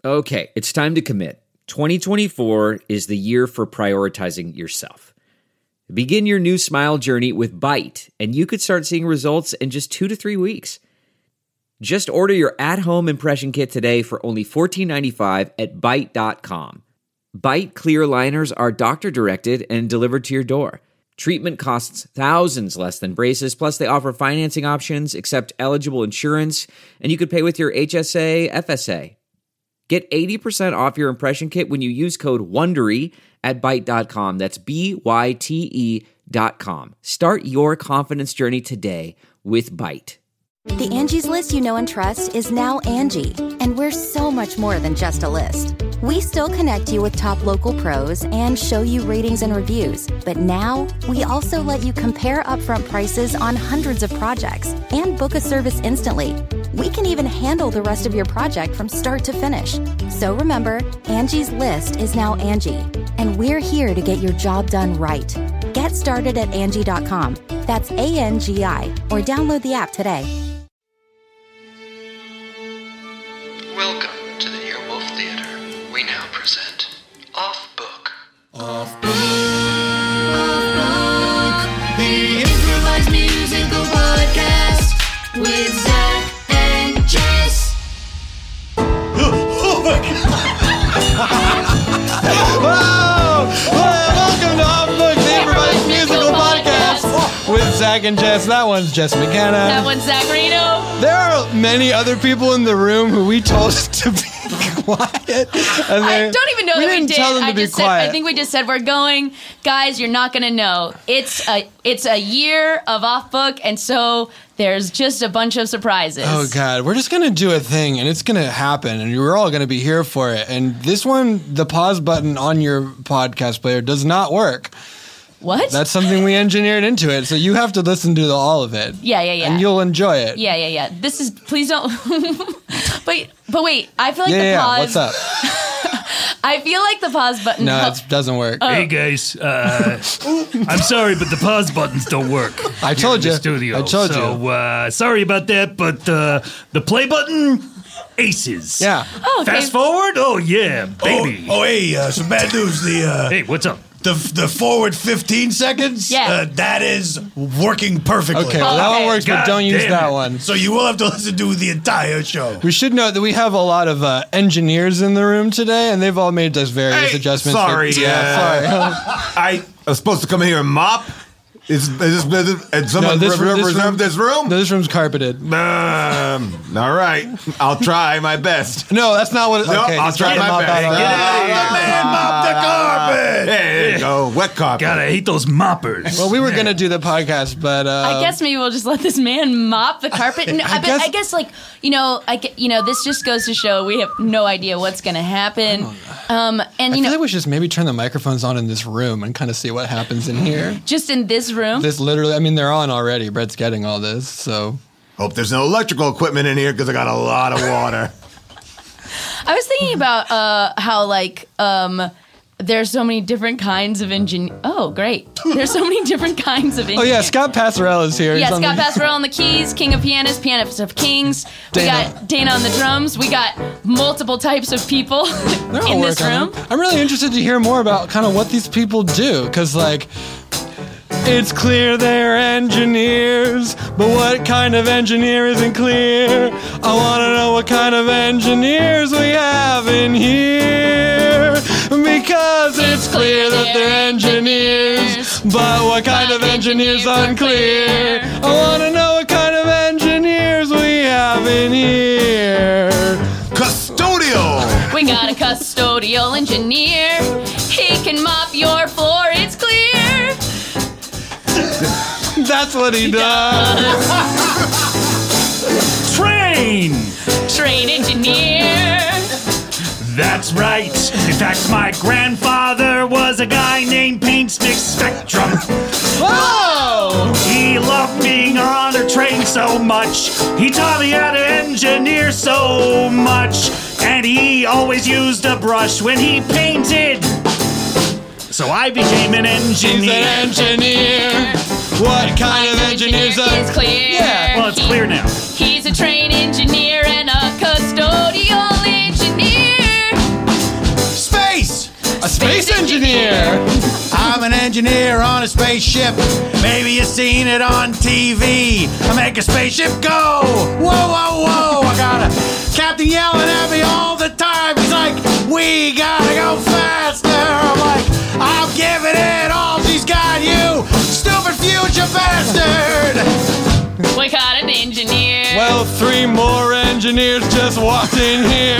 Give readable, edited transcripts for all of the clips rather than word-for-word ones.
Okay, it's time to commit. 2024 is the year for prioritizing yourself. Begin your new smile journey with Byte, and you could start seeing results in just 2 to 3 weeks. Just order your at-home impression kit today for only $14.95 at Byte.com. Byte clear liners are doctor-directed and delivered to your door. Treatment costs thousands less than braces, plus they offer financing options, accept eligible insurance, and you could pay with your HSA, FSA. Get 80% off your impression kit when you use code WONDERY at Byte.com. That's BYTE.com. Start your confidence journey today with Byte. The Angie's List you know and trust is now Angie, and we're so much more than just a list. We still connect you with top local pros and show you ratings and reviews, but now we also let you compare upfront prices on hundreds of projects and book a service instantly. We can even handle the rest of your project from start to finish. So remember, Angie's List is now Angie, and we're here to get your job done right. Get started at Angie.com. That's ANGI, or download the app today. Welcome to the Earwolf Theater. We now present Off Book. Off Book. The improvised musical podcast with Zach and Jess. Oh my God! Welcome to Off Book, the improvised musical podcast with Zach and Jess. That one's Jess McKenna. That one's Zach Reno. There are many other people in the room who we told to be quiet. And I don't even know that we didn't did. tell them to be quiet. I think we just said we're going. Guys, you're not going to know. It's a year of Off Book, and so there's just a bunch of surprises. Oh, God. We're just going to do a thing, and it's going to happen, and you're all going to be here for it. And this one, the pause button on your podcast player does not work. What? That's something we engineered into it, so you have to listen to all of it. Yeah. And you'll enjoy it. Yeah. This is, please don't. but wait, I feel like the pause. What's up? I feel like the pause button. No, it doesn't work. Oh. Hey guys, I'm sorry, but the pause buttons don't work. I told you. In the studio. I told you. So sorry about that, but the play button, aces. Yeah. Oh, okay. Fast forward. Oh yeah, baby. Hey, some bad news. Hey, what's up? The forward 15 seconds, Yeah. that is working perfectly. Okay, well, that one works, but God don't use damn that it. one. So you will have to listen to the entire show. We should note that we have a lot of engineers in the room today, and they've all made us various adjustments. Sorry, Sorry. I was supposed to come here and mop. Is someone reserved this room? No, this room's carpeted. All right, I'll try my best. No, that's not what. No, Okay, I'll let's try get my mop best. out of Get that. out of here. The man mopped the carpet. Hey, there you go, wet carpet. God, I hate those moppers. Well, we were gonna do the podcast, but I guess maybe we'll just let this man mop the carpet. No, I guess like this just goes to show we have no idea what's going to happen. And I feel like we should just maybe turn the microphones on in this room and kind of see what happens in here. just in this room. This literally, I mean, they're on already. Brett's getting all this, so. Hope there's no electrical equipment in here because I got a lot of water. I was thinking about how there's so many different kinds of Oh, great! There's so many different kinds of Oh yeah, Scott Passarella is here. Yeah, He's on Scott the- Passarella on the keys, king of pianists, pianist of kings. We Dana. got Dana on the drums. We got multiple types of people They're all in this working on room. it. I'm really interested to hear more about kind of what these people do, because it's clear they're engineers, but what kind of engineer isn't clear? I want to know what kind of engineers we have in here, because it's clear that they're engineers, but what kind of engineers unclear? I want to know what kind of engineers we have in here. Custodial. We got a custodial engineer. He can mop your floor, it's clear. That's what he does. Train Engineer. That's right. In fact, my grandfather was a guy named Paintstick Spectrum. Whoa! He loved being on a train so much. He taught me how to engineer so much. And he always used a brush when he painted. So I became an engineer. He's an engineer. What kind of engineers are? It's clear. Yeah. Well, it's clear now. He's a train engineer and a custodial engineer. space engineer. I'm an engineer on a spaceship. Maybe you've seen it on TV. I make a spaceship go. Whoa, whoa, whoa. I got a captain yelling at me all the time. He's like, we gotta go faster. I'm like, I'm giving it all she's got, you stupid future bastard. We got an engineer. Well, 3 more engineers just walked in here.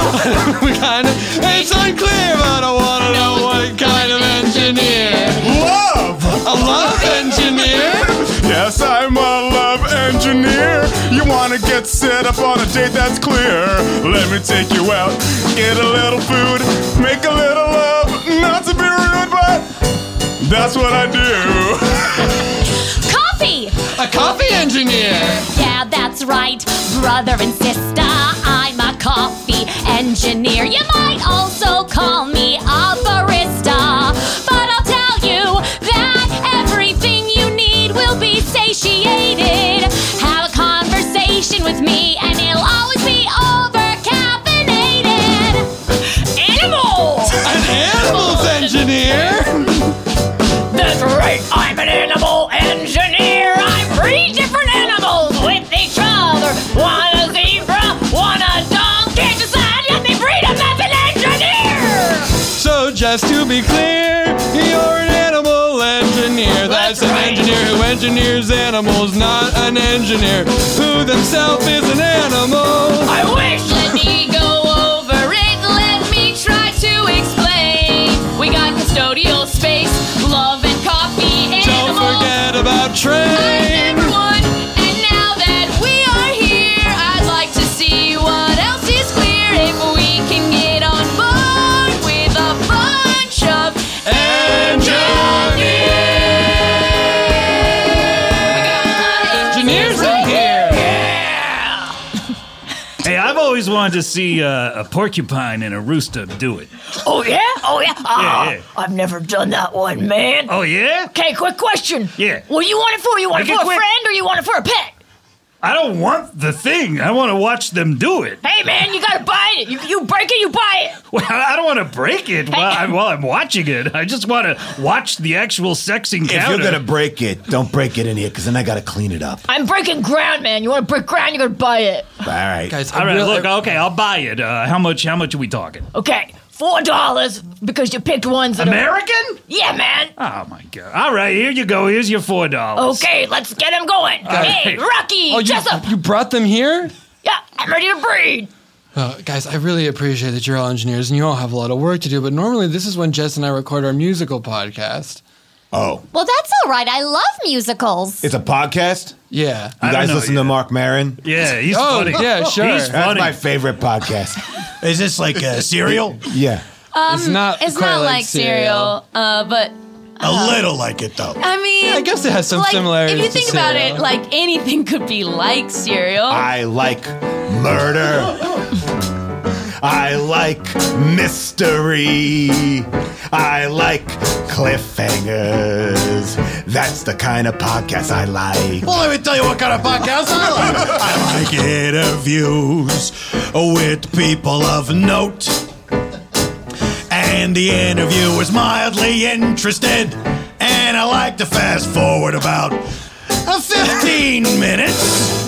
It's unclear, but I want to know what kind of engineer. Love! A love engineer? Yes, I'm a love engineer. You want to get set up on a date, that's clear. Let me take you out, get a little food, make a little love. Not to be rude, but that's what I do. Coffee! A coffee engineer. Yeah, that's right, brother and sister. I'm a coffee engineer. You might also call me a barista. But I'll tell you that everything you need will be satiated. Have a conversation with me and it'll always be over-caffeinated. Animal! An animals engineer. That's right, I'm an animal engineer. I breed different animals with each other. One a zebra, one a donkey. Decide, let me breed them as an engineer. So just to be clear, you're an animal engineer. That's an engineer who engineers animals, not an engineer who themselves is an animal. I wish. Let me go over it. Let me try to explain. We got custodial space, love and coffee, Don't animals. forget about I'm train. number one, and now that we are here, I'd like to see what else is clear. If we can get on board with a bunch of Engineers in here. Hey, I've always wanted to see a porcupine and a rooster do it. Oh yeah? Oh yeah? Yeah. I've never done that one, man. Oh, yeah? Okay, quick question. Yeah. What do you want it for? You want Make it it for a quick. friend or you want it for a pet? I don't want the thing. I want to watch them do it. Hey man, you gotta buy it. You break it, you buy it. Well, I don't want to break it while I'm watching it. I just want to watch the actual sex encounter. If you're gonna break it, don't break it in here, because then I gotta clean it up. I'm breaking ground, man. You wanna break ground, you gotta buy it. All right. Guys, All right, look, okay, I'll buy it. How much are we talking? Okay, $4 because you picked ones that American? Yeah, man. Oh, my God. All right, here you go. Here's your $4. Okay, let's get him going. Hey, Rocky, Oh, Jessup. you brought them here? Yeah, I'm ready to breed. Guys, I really appreciate that you're all engineers and you all have a lot of work to do, but normally this is when Jess and I record our musical podcast. Oh, Well, that's all right. I love musicals. It's a podcast? Yeah. You I guys don't know listen to yet. Mark Maron? Yeah, he's Oh, funny. yeah, sure. He's That's funny. my favorite podcast. is this like a cereal? Yeah. It's not It's quite not like cereal, but A little like it though. I mean, I guess it has some like, similarities If you to think about cereal. it, like anything could be like cereal. I like murder. I like mystery. I like cliffhangers. That's the kind of podcast I like. Well, let me tell you what kind of podcast I like. I like interviews with people of note. And the interviewer's mildly interested. And I like to fast forward about 15 minutes.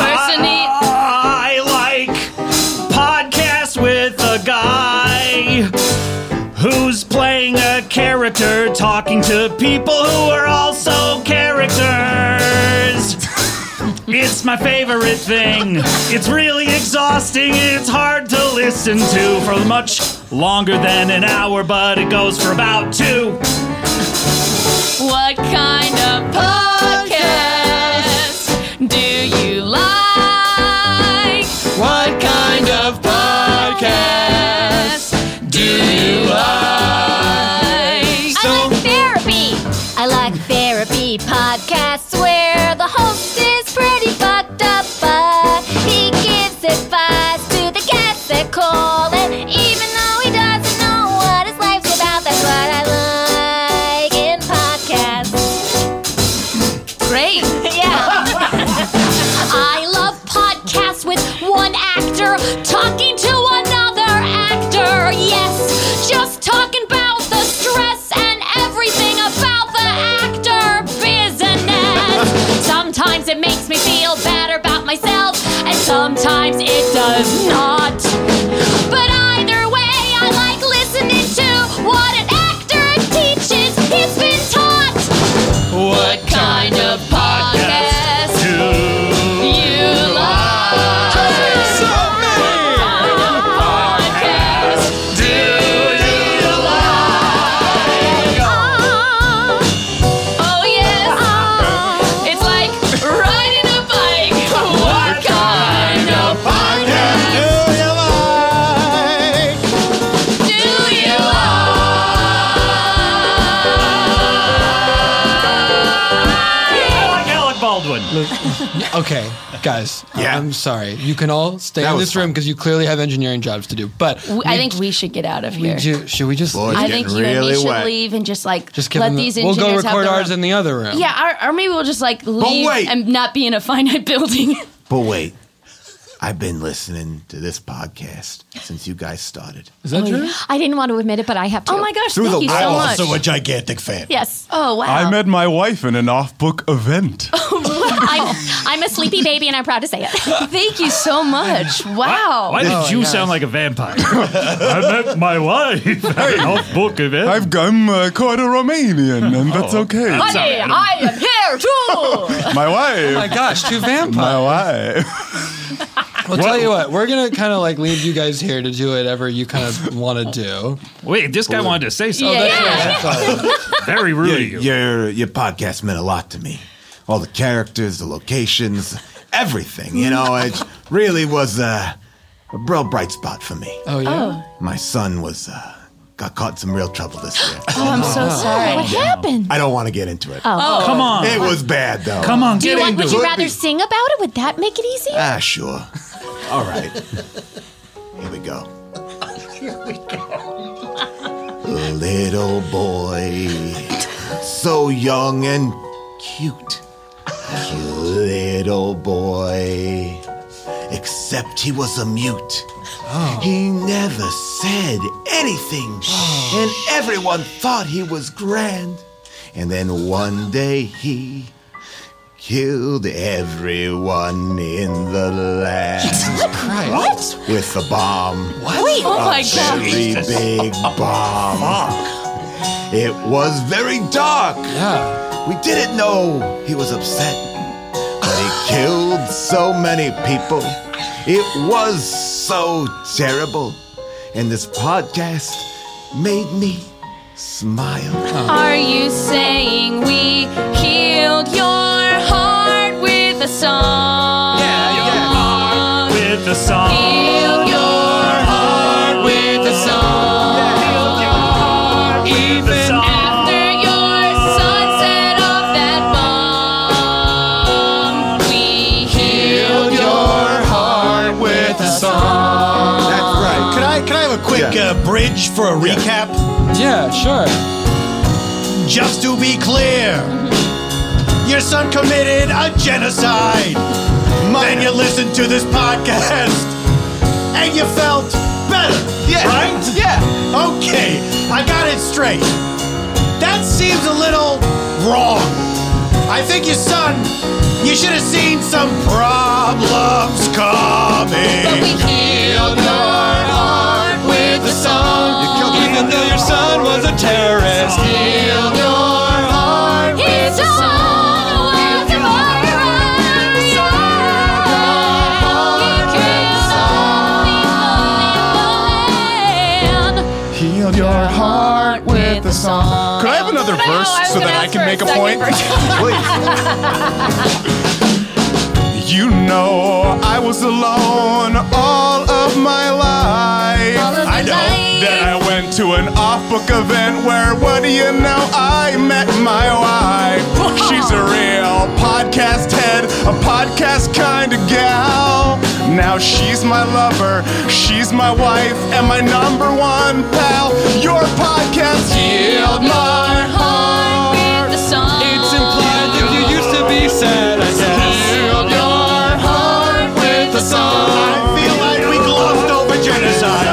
I like podcasts with a guy who's playing a character talking to people who are also characters. It's my favorite thing. It's really exhausting. It's hard to listen to for much longer than an hour, but it goes for about 2. What kind of podcast do you like? What kind of podcast do you like? I like therapy. I like therapy podcasts where the host is pretty fucked up, but he gives advice to the guests that call, and even though he doesn't know what his life's about, that's what I like in podcasts. Great. Yeah. I love podcasts with one actor talking to another actor. Yes, just talking about the sometimes it does not. But either way, I like listening to what an actor teaches he's been taught. What kind of podcast do you like? Podcast do you like? Oh yes, it's like riding a bike. What kind of podcast Do you like? do you I like Alec Baldwin. Okay, guys. Yeah. I'm sorry. You can all stay That in was this room because you clearly have engineering jobs to do. But I think we should get out of here. should we just Boy, it's I think getting you and me really should wet. leave and just like just give let them these we'll engineers go record have ours their in the other room? Yeah, or maybe we'll just like leave wait. and not be in a finite building. But wait, I've been listening to this podcast since you guys started. Is that true? I didn't want to admit it, but I have to. Oh my gosh, Through thank the you so I'm much. also a gigantic fan. Yes. Oh wow. I met my wife in an off-book event. I'm a sleepy baby, and I'm proud to say it. Thank you so much. Wow. Why did you sound like a vampire? I met my wife at an off-book event. I'm quite a Romanian, and that's okay. Honey, I am here too. My Oh wife. my gosh, two vampires. My wife. Well, tell you what, we're gonna kind of like leave you guys here to do whatever you kind of want to do. Wait, this guy wanted to say something. That's right. Very rude of you. Your podcast meant a lot to me. All the characters, the locations, everything. You know, it really was a real bright spot for me. Oh yeah. My son got caught in some real trouble this year. Oh, I'm so sorry. What happened? I don't want to get into it. Oh. Come on. It was bad though. Come on, Do get you into would it. you rather sing about it? Would that make it easier? Ah, sure. All right. Here we go. Little boy, so young and cute. Cute little boy, except he was a mute. He never said anything, and everyone thought he was grand. And then one day he killed everyone in the land. Christ. With a bomb. Wait, oh my Very gosh. big bomb. It was very dark. Yeah. We didn't know he was upset, but he killed so many people. It was so terrible. And this podcast made me smile. Are you saying we healed your heart with a song? Yeah. With the song. Healed your heart with a song. Healed your heart with the song. After your son set off that bomb, we healed your heart with a song. That's right. Can I have a quick bridge for a recap? Yeah, sure. Just to be clear, your son committed a genocide. Then you listened to this podcast and you felt better. Yeah. Right? Yeah. Okay, I got it straight. That seems a little wrong. I think your son, you should have seen some problems coming. But we healed your heart with a song. Even though your son was a terrorist. Healed your heart with a song. Healed your heart with a song. Could I have another verse so that I can make a point? You know I was alone all of my life. I know. Then I went to an off-book event where, what do you know, I met my wife. She's a real podcast head, a podcast kind of gal. Now she's my lover, she's my wife, and my number one pal. Your podcast healed my heart. With the song. It's implied that you used to be sad, I guess. Healed your heart with a song. I feel like we glossed over genocide.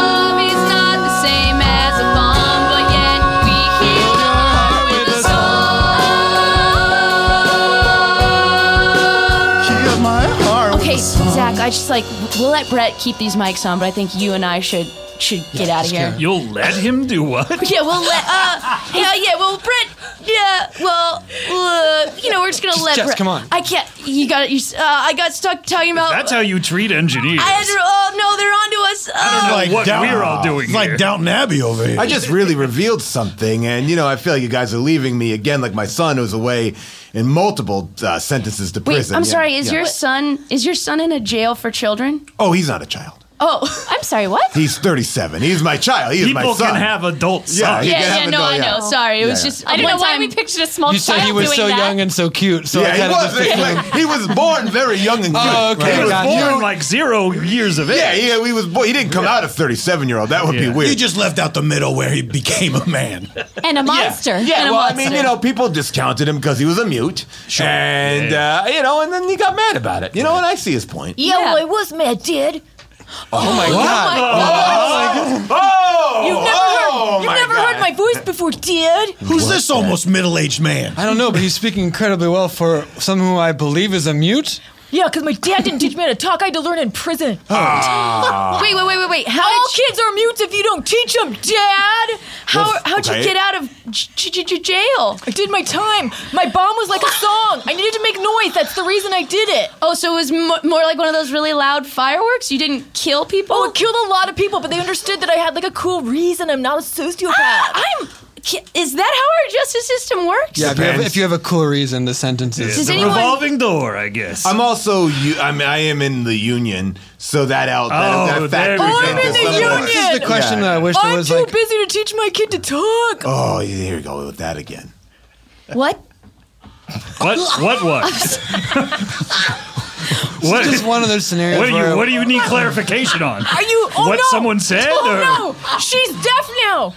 Falling in love is not the same as a bomb, but yet we healed your heart with a song. Zach, I just we'll let Brett keep these mics on, but I think you and I should get out of here. You'll let him do what? Yeah, we'll let. Well, Brett. Yeah, well, we're just gonna let. Jess, Brett. come on. I can't. You got it. I got stuck talking about. That's how you treat engineers. No, they're onto us. I don't know what we're all doing It's like here. Downton Abbey over here. I just really revealed something, and I feel like you guys are leaving me again, like my son who's away in multiple sentences to Wait, prison. I'm sorry. Is your son in a jail for children? Oh, he's not a child. Oh, I'm sorry. What? He's 37. He's my child. He's my son. People can have adult sons. I know. Sorry, it was just. I don't know why we pictured a small You said child he was doing so that. young and so cute. So I he kinda just assumed- was. He was born very young and cute. Oh, okay. He was Got born you. like 0 years of age. Yeah, he was. He didn't come out a 37-year-old. That would be weird. You just left out the middle where he became a man. And a monster. Yeah, and a well, monster. I mean, people discounted him because he was a mute, and and then he got mad about it. And I see his point. Yeah, well, I was mad, Dad. Oh my God. You've never heard my voice before, Dad. Who's this almost middle-aged man? I don't know, but he's speaking incredibly well for someone who I believe is a mute. Yeah, because my dad didn't teach me how to talk. I had to learn in prison. Wait. How All kids are mutes if you don't teach them, Dad. How'd you get out of jail? I did my time. My bomb was like a song. I needed to make noise. That's the reason I did it. Oh, so it was more like one of those really loud fireworks? You didn't kill people? Oh, it killed a lot of people, but they understood that I had like a cool reason. I'm not a sociopath. Is that how our justice system works? Yeah, if you have a cool reason, the sentence is. It's a revolving door, I guess. I'm also. I am in the union, so that out. That there we factors go. I'm in into the some of union. This is the question that I wish there I'm was too like. busy to teach my kid to talk. Oh, here we go with that again. What? What? What? It's just one of those scenarios. What do you need clarification on? Are you? Oh, what no. someone said? Oh or? no, she's deaf now.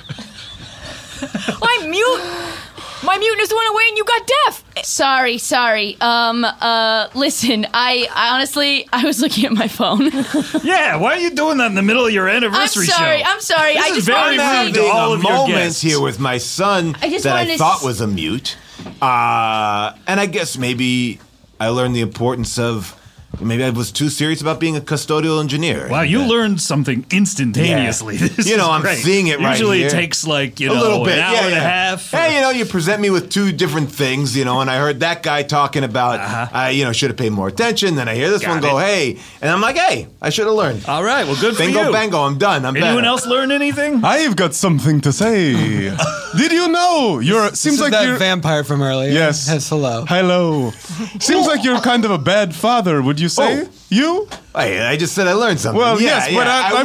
I'm mute. My muteness went away and you got deaf. Sorry. Listen, I honestly, I was looking at my phone. Yeah, why are you doing that in the middle of your anniversary show? I'm sorry. This I is just very wanted to rude to all of your moment guests. here with my son I just that wanted I to thought was a mute, and I guess maybe I learned the importance of. Maybe I was too serious about being a custodial engineer. Wow, you learned something instantaneously. Yeah. This is I'm great. seeing it right Usually here. it takes like, a little bit, an hour and a half. Hey, you present me with two different things, and I heard that guy talking about, should have paid more attention. Then I hear this one go, hey, and I'm like, hey, I should have learned. All right, well, good for Bingo, you. bango, I'm done. I'm Anyone better. else learn anything? I've got something to say. Did you know seems This like is that you're vampire from earlier. Yes. Yes, hello. Hello. Seems like you're kind of a bad father, would you say? Oh. You? Hey, I just said I learned something. Well, yeah, yes, but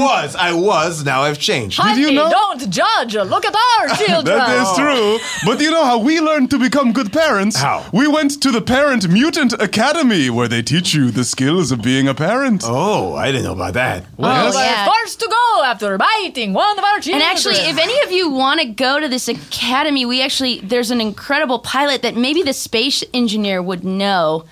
I was. Now I've changed. Did you know? Don't judge. Look at our children. That is true. But you know how we learned to become good parents? How? We went to the Parent Mutant Academy, where they teach you the skills of being a parent. Oh, I didn't know about that. Yes. yeah. First to go after biting one of our children. And actually, if any of you want to go to this academy, there's an incredible pilot that maybe the space engineer would know.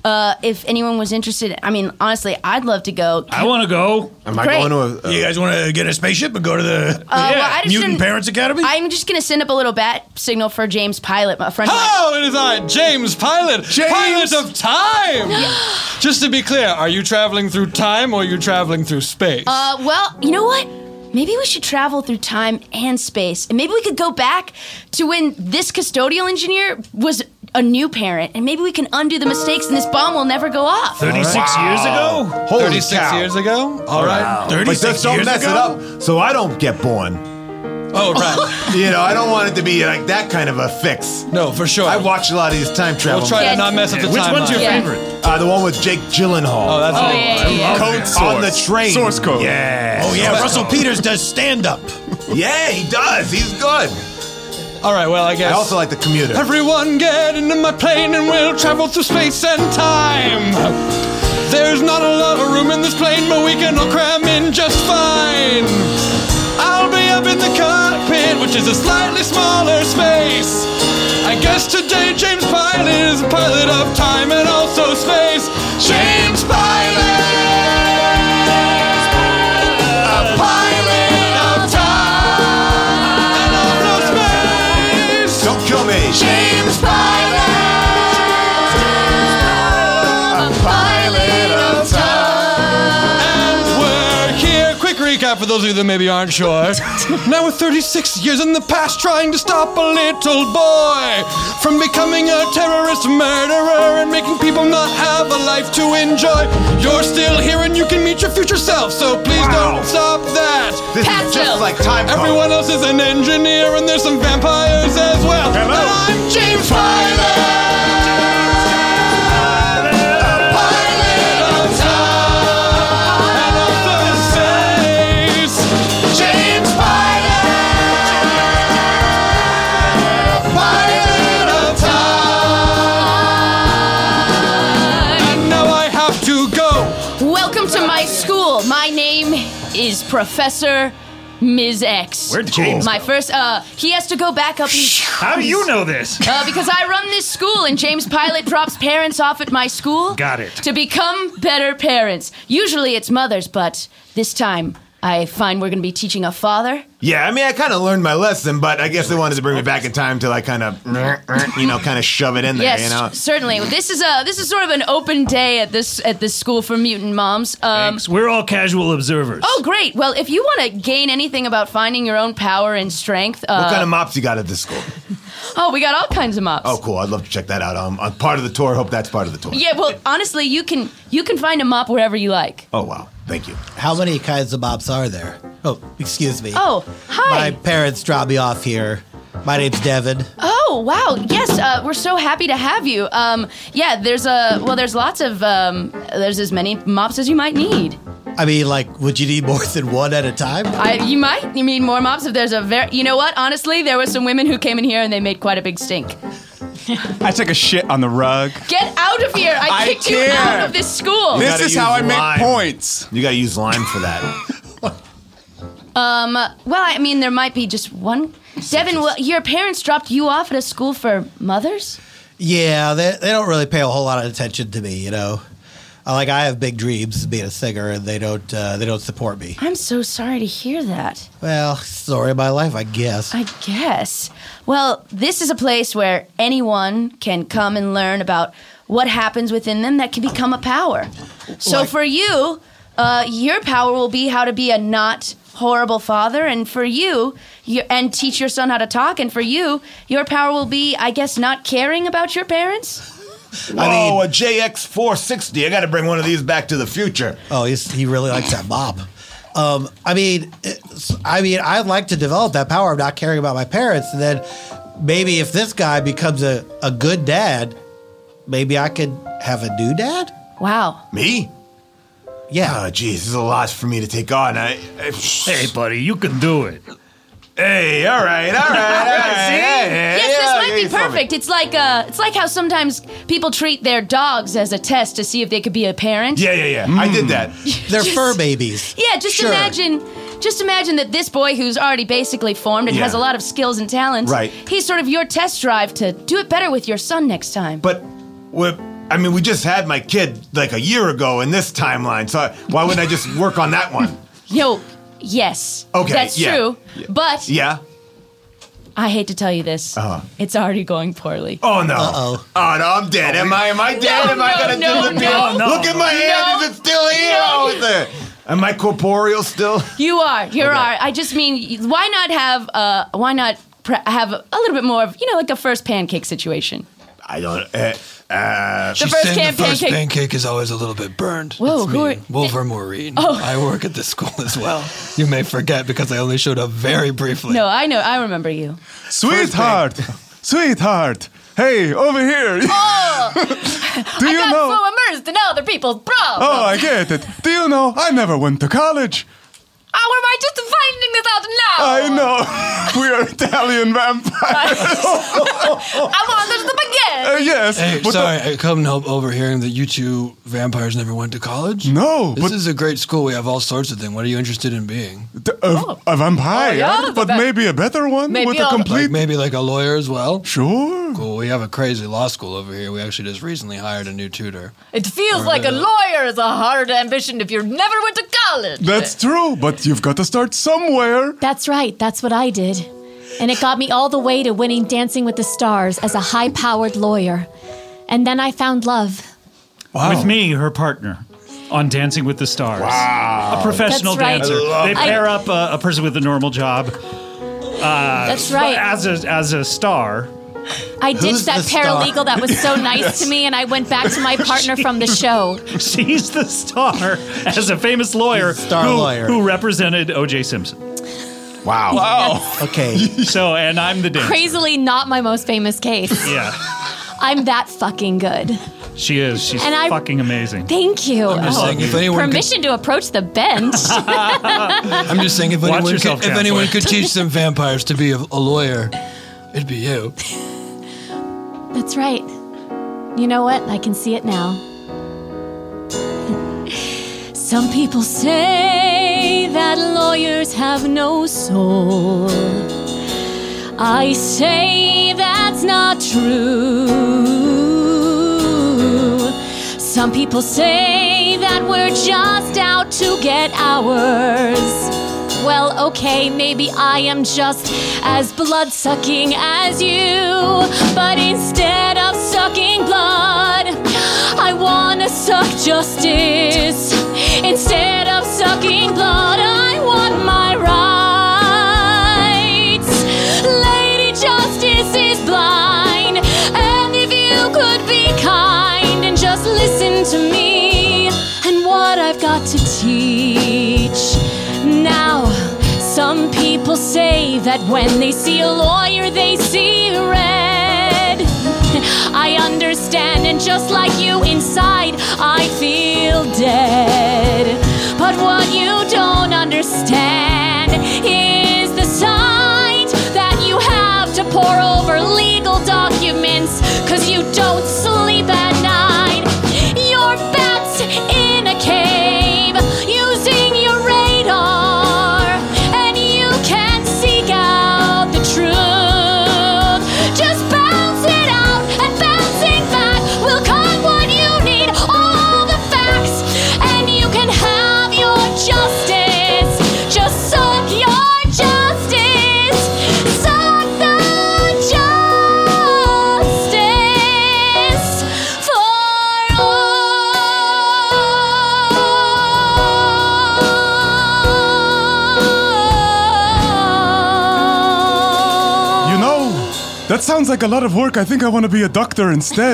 If anyone was interested, I mean, honestly, I'd love to go. I want to go. Am I Great. going to You guys want to get a spaceship and go to the I just Mutant didn't- Parents Academy? I'm just going to send up a little bat signal for James Pilot, a friend of mine. Hello, it is I, James Pilot, Pilot of Time. Just to be clear, are you traveling through time or are you traveling through space? Well, you know what? Maybe we should travel through time and space. And maybe we could go back to when this custodial engineer was a new parent. And maybe we can undo the mistakes and this bomb will never go off. 36 years ago? Holy 36 cow. years ago? All right. 36 But just don't years mess ago? it up so I don't get born. Oh, right. I don't want it to be like that kind of a fix. No, for sure. I watched a lot of these time travel. We'll try Yeah. to not mess up the Which timeline. one's your Yeah. favorite? The one with Jake Gyllenhaal. Oh, that's Code on the train. Source code. Yeah. Oh, yeah, Russell Peters does stand-up. Yeah, he does. He's good. All right, well, I guess. I also like The Commuter. Everyone get into my plane and we'll travel through space and time. There's not a lot of room in this plane, but we can all cram in just fine. I'll be up in the cockpit, which is a slightly smaller space. I guess today James Pilot is a pilot of time and also space. James Pilot, a pilot of time and also space. Don't kill me. James Pilot, a pilot of time. recap for those of you that maybe aren't sure. Now with 36 years in the past trying to stop a little boy from becoming a terrorist murderer and making people not have a life to enjoy. You're still here and you can meet your future self, so please don't stop that. This is just like time. Everyone else is an engineer and there's some vampires as well. Hello. And I'm James Pilot. My name is Professor Ms. X. Where'd James My go? first, he has to go back up. How do you know this? Because I run this school and James Pilot drops parents off at my school. Got it. To become better parents. Usually it's mothers, but this time I find we're going to be teaching a father. Yeah, I mean, I kind of learned my lesson, but I guess they wanted to bring me back in time to like kind of, kind of shove it in there, Yes, you know? certainly. This is sort of an open day at this school for mutant moms. Thanks. We're all casual observers. Oh, great. Well, if you want to gain anything about finding your own power and strength, What kind of mops you got at this school? Oh, we got all kinds of mops. Oh, cool. I'd love to check that out. I'm part of the tour. Hope that's part of the tour. Yeah, well, honestly, you can find a mop wherever you like. Oh, wow. Thank you. How many kinds of mops are there? Oh, excuse me. Oh, hi. My parents dropped me off here. My name's Devin. Oh, wow. Yes, we're so happy to have you. Yeah, there's lots of, there's as many mops as you might need. I mean, like, would you need more than one at a time? You might. You need more mops if there's you know what? Honestly, there were some women who came in here and they made quite a big stink. I took a shit on the rug. Get out of here! I kicked you out of this school. This is how I make points. You gotta use lime for that. Well, I mean, there might be just one. Devin, your parents dropped you off at a school for mothers? Yeah, they don't really pay a whole lot of attention to me, you know. Like, I have big dreams being a singer, and they don't support me. I'm so sorry to hear that. Well, story of my life, I guess. I guess. Well, this is a place where anyone can come and learn about what happens within them that can become a power. So for you, your power will be how to be a not horrible father, and for you, and teach your son how to talk, and for you, your power will be, I guess, not caring about your parents? Whoa, a JX460. I got to bring one of these back to the future. Oh, he really likes that mop. I mean, I'd like to develop that power of not caring about my parents, and then maybe if this guy becomes a good dad, maybe I could have a new dad? Wow. Me? Yeah. Oh, geez, this is a lot for me to take on. Hey, buddy, you can do it. Hey, all right. Yes, this might be perfect. It's like how sometimes people treat their dogs as a test to see if they could be a parent. Yeah. I did that. They're fur babies. Yeah, just imagine that this boy who's already basically formed and has a lot of skills and talents. Right. He's sort of your test drive to do it better with your son next time. But we just had my kid like a year ago in this timeline, so why wouldn't I just work on that one? Yes. Okay, that's true. But yeah, I hate to tell you this. It's already going poorly. Oh no! Oh no! I'm dead. Am I dead? Am I gonna disappear? No. Look at my hand. Is it still here? Oh, is there? Am I corporeal still? You are. I just mean, why not have a little bit more of like a first pancake situation? I don't. The first pancake is always a little bit burned. Whoa, That's me, Wolver Maureen. Oh. I work at this school as well. You may forget because I only showed up very briefly. No, I know. I remember you. Sweetheart. Hey, over here. Oh! Do you know? So immersed in other people's problems. Oh, I get it. Do you know? I never went to college. How am I just finding this out now? I know. We are Italian vampires. I want this to begin. Yes. Hey, sorry, I come overhearing that you two vampires never went to college? No. This is a great school. We have all sorts of things. What are you interested in being? A vampire, yeah, but maybe a better one with a complete... Maybe like a lawyer as well? Sure. Cool. We have a crazy law school over here. We actually just recently hired a new tutor. It feels like a lawyer is a hard ambition if you never went to college. That's true, but you've got to start somewhere. That's right. That's what I did. And it got me all the way to winning Dancing with the Stars as a high-powered lawyer. And then I found love. Wow. With me, her partner. on Dancing with the Stars. Wow. A professional That's right. dancer. They pair up a person with a normal job. That's right. As a star. I ditched Who's that the star? paralegal that was so nice to me, and I went back to my partner from the show. She's the star as a famous lawyer, who represented O.J. Simpson. Wow. Okay. So, and I'm the dancer. Crazily not my most famous case. Yeah. I'm that fucking good. She is. She's And I- fucking amazing. Thank you. I'm just saying, if anyone Permission to approach the bench. I'm just saying, if Watch anyone, yourself, if anyone Chancellor. could teach some vampires to be a lawyer, it'd be you. That's right. You know what? I can see it now. Some people say that lawyers have no soul. I say that's not true. Some people say that we're just out to get ours. Well, okay, maybe I am just as blood-sucking as you. But instead of sucking blood, I wanna suck justice. Instead of sucking blood, I want my rights. Lady Justice is blind, and if you could be kind and just listen to me and what I've got to teach. Now, some people say that when they see a lawyer, they see red. I understand, and just like you inside, I feel dead. But what you don't understand is the sight that you have to pore over legal documents, 'cause you don't sleep at night. Your bat's in a cave using your radar, and you can't seek out the truth. Just bounce it out, and bouncing back will come what you need, all the facts, and you can have your justice. Just suck your justice. Suck the justice for all. You know, that sounds like a lot of work. I think I want to be a doctor instead.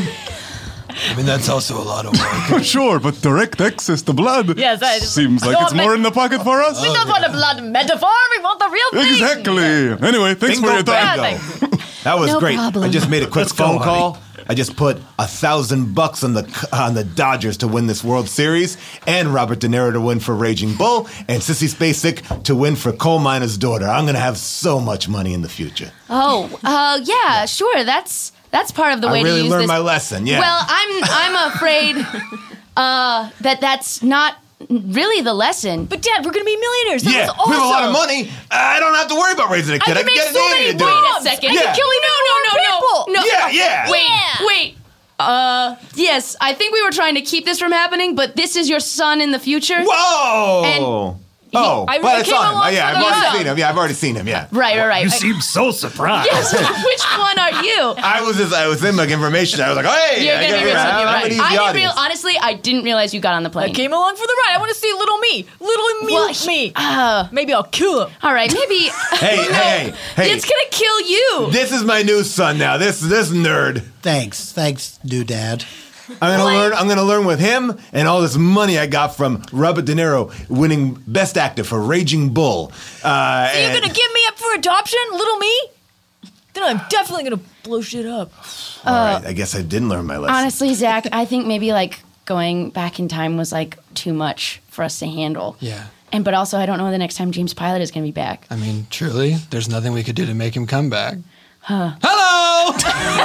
I mean, that's also a lot of work. Sure, but direct access to blood Yes, seems like it's more in the pocket for us. We don't want a blood metaphor. We want the real thing. Exactly. Anyway, thanks for your time. Bingo. That was No great. problem. I just made a quick Let's go, phone honey. call. I just put $1,000 on the Dodgers to win this World Series, and Robert De Niro to win for Raging Bull, and Sissy Spacek to win for Coal Miner's Daughter. I'm gonna have so much money in the future. Oh, yeah, sure. That's part of the way I really to use learned this. my lesson. Yeah. Well, I'm afraid that's not really the lesson. But Dad, we're gonna be millionaires. That yeah, was awesome. we have a lot of money. I don't have to worry about raising a kid. I can make get a so nanny many to do bombs. it. Wait a second. I Yeah. can kill even more people. No. Yeah. Wait. Yes, I think we were trying to keep this from happening, but this is your son in the future. Whoa! I but I came saw him. along Yeah, for I've the already ride. seen him. Yeah, I've already seen him. Yeah. Right. You seem so surprised. Yes, which one are you? I was in like information. I was like, hey, You're gonna be real I'm you're gonna right. use the audience. Honestly, I didn't realize you got on the plane. I came along for the ride. I want to see little me. Little me. Maybe I'll kill him. All right, maybe. Hey. It's gonna kill you. This is my new son now. This nerd. Thanks, Doodad. I'm gonna learn with him and all this money I got from Robert De Niro winning Best Actor for Raging Bull. So you're gonna give me up for adoption, little me? Then I'm definitely gonna blow shit up. All right, I guess I didn't learn my lesson. Honestly, Zach, I think maybe like going back in time was like too much for us to handle. Yeah. But also, I don't know the next time James Pilot is gonna be back. I mean, truly, there's nothing we could do to make him come back. Hello!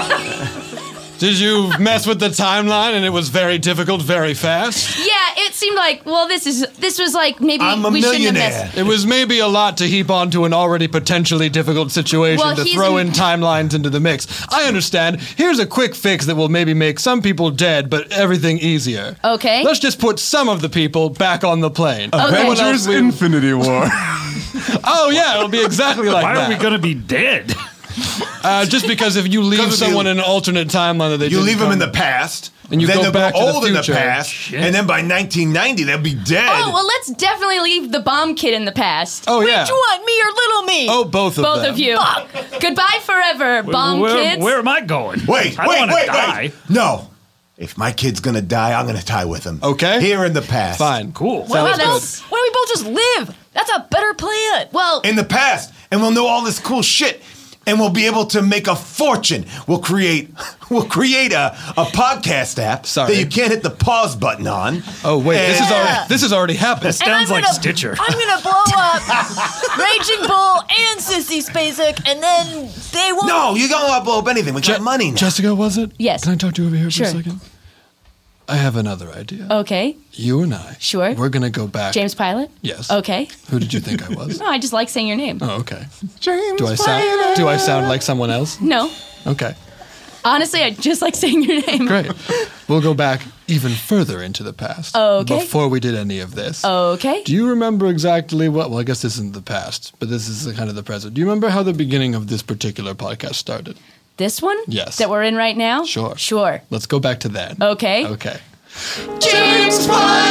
Did you mess with the timeline and it was very difficult, very fast? Yeah, it seemed like this was like maybe I'm a we shouldn't have millionaire. messed. It was maybe a lot to heap onto an already potentially difficult situation Well, to he's throw in- in timelines into the mix. I understand. Here's a quick fix that will maybe make some people dead, but everything easier. Okay. Let's just put some of the people back on the plane. Avengers Infinity War. Oh, yeah, it'll be exactly like Why that. are we gonna be dead? Just because if you leave someone in an alternate timeline that they you didn't leave them come- in the past, and you then go they'll back be to the old in the future. past, and then by 1990 they'll be dead. Oh, well, let's definitely leave the bomb kid in the past. Oh, yeah. Which one, me or little me? Oh, both of Both them. of you. Goodbye forever, bomb kids. Where am I going? Wait, I don't wanna wait. die. No. If my kid's gonna die, I'm gonna die with him. Okay. Here in the past. Fine. Cool. Why don't Sounds we both just live? That's a better plan. Well, In the past. And we'll know all this cool shit. And we'll be able to make a fortune. We'll create a podcast app Sorry. that you can't hit the pause button on. Oh wait, this has already happened. That sounds like Stitcher. I'm gonna blow up Raging Bull and Sissy Spacek, and then they won't. No, you don't blow up anything. We got money now. Jessica, was it? Yes. Can I talk to you over here Sure. for a second? I have another idea. Okay. You and I. Sure. We're gonna go back. James Pilot? Yes. Okay. Who did you think I was? No, I just like saying your name. Oh, okay. James Do I sound like someone else? No. Okay. Honestly, I just like saying your name. Great. We'll go back even further into the past. Okay. Before we did any of this. Okay. Do you remember exactly what? Well, I guess this isn't the past, but this is kind of the present. Do you remember how the beginning of this particular podcast started? This one? Yes. That we're in right now? Sure. Sure. Let's go back to that. Okay. Okay. James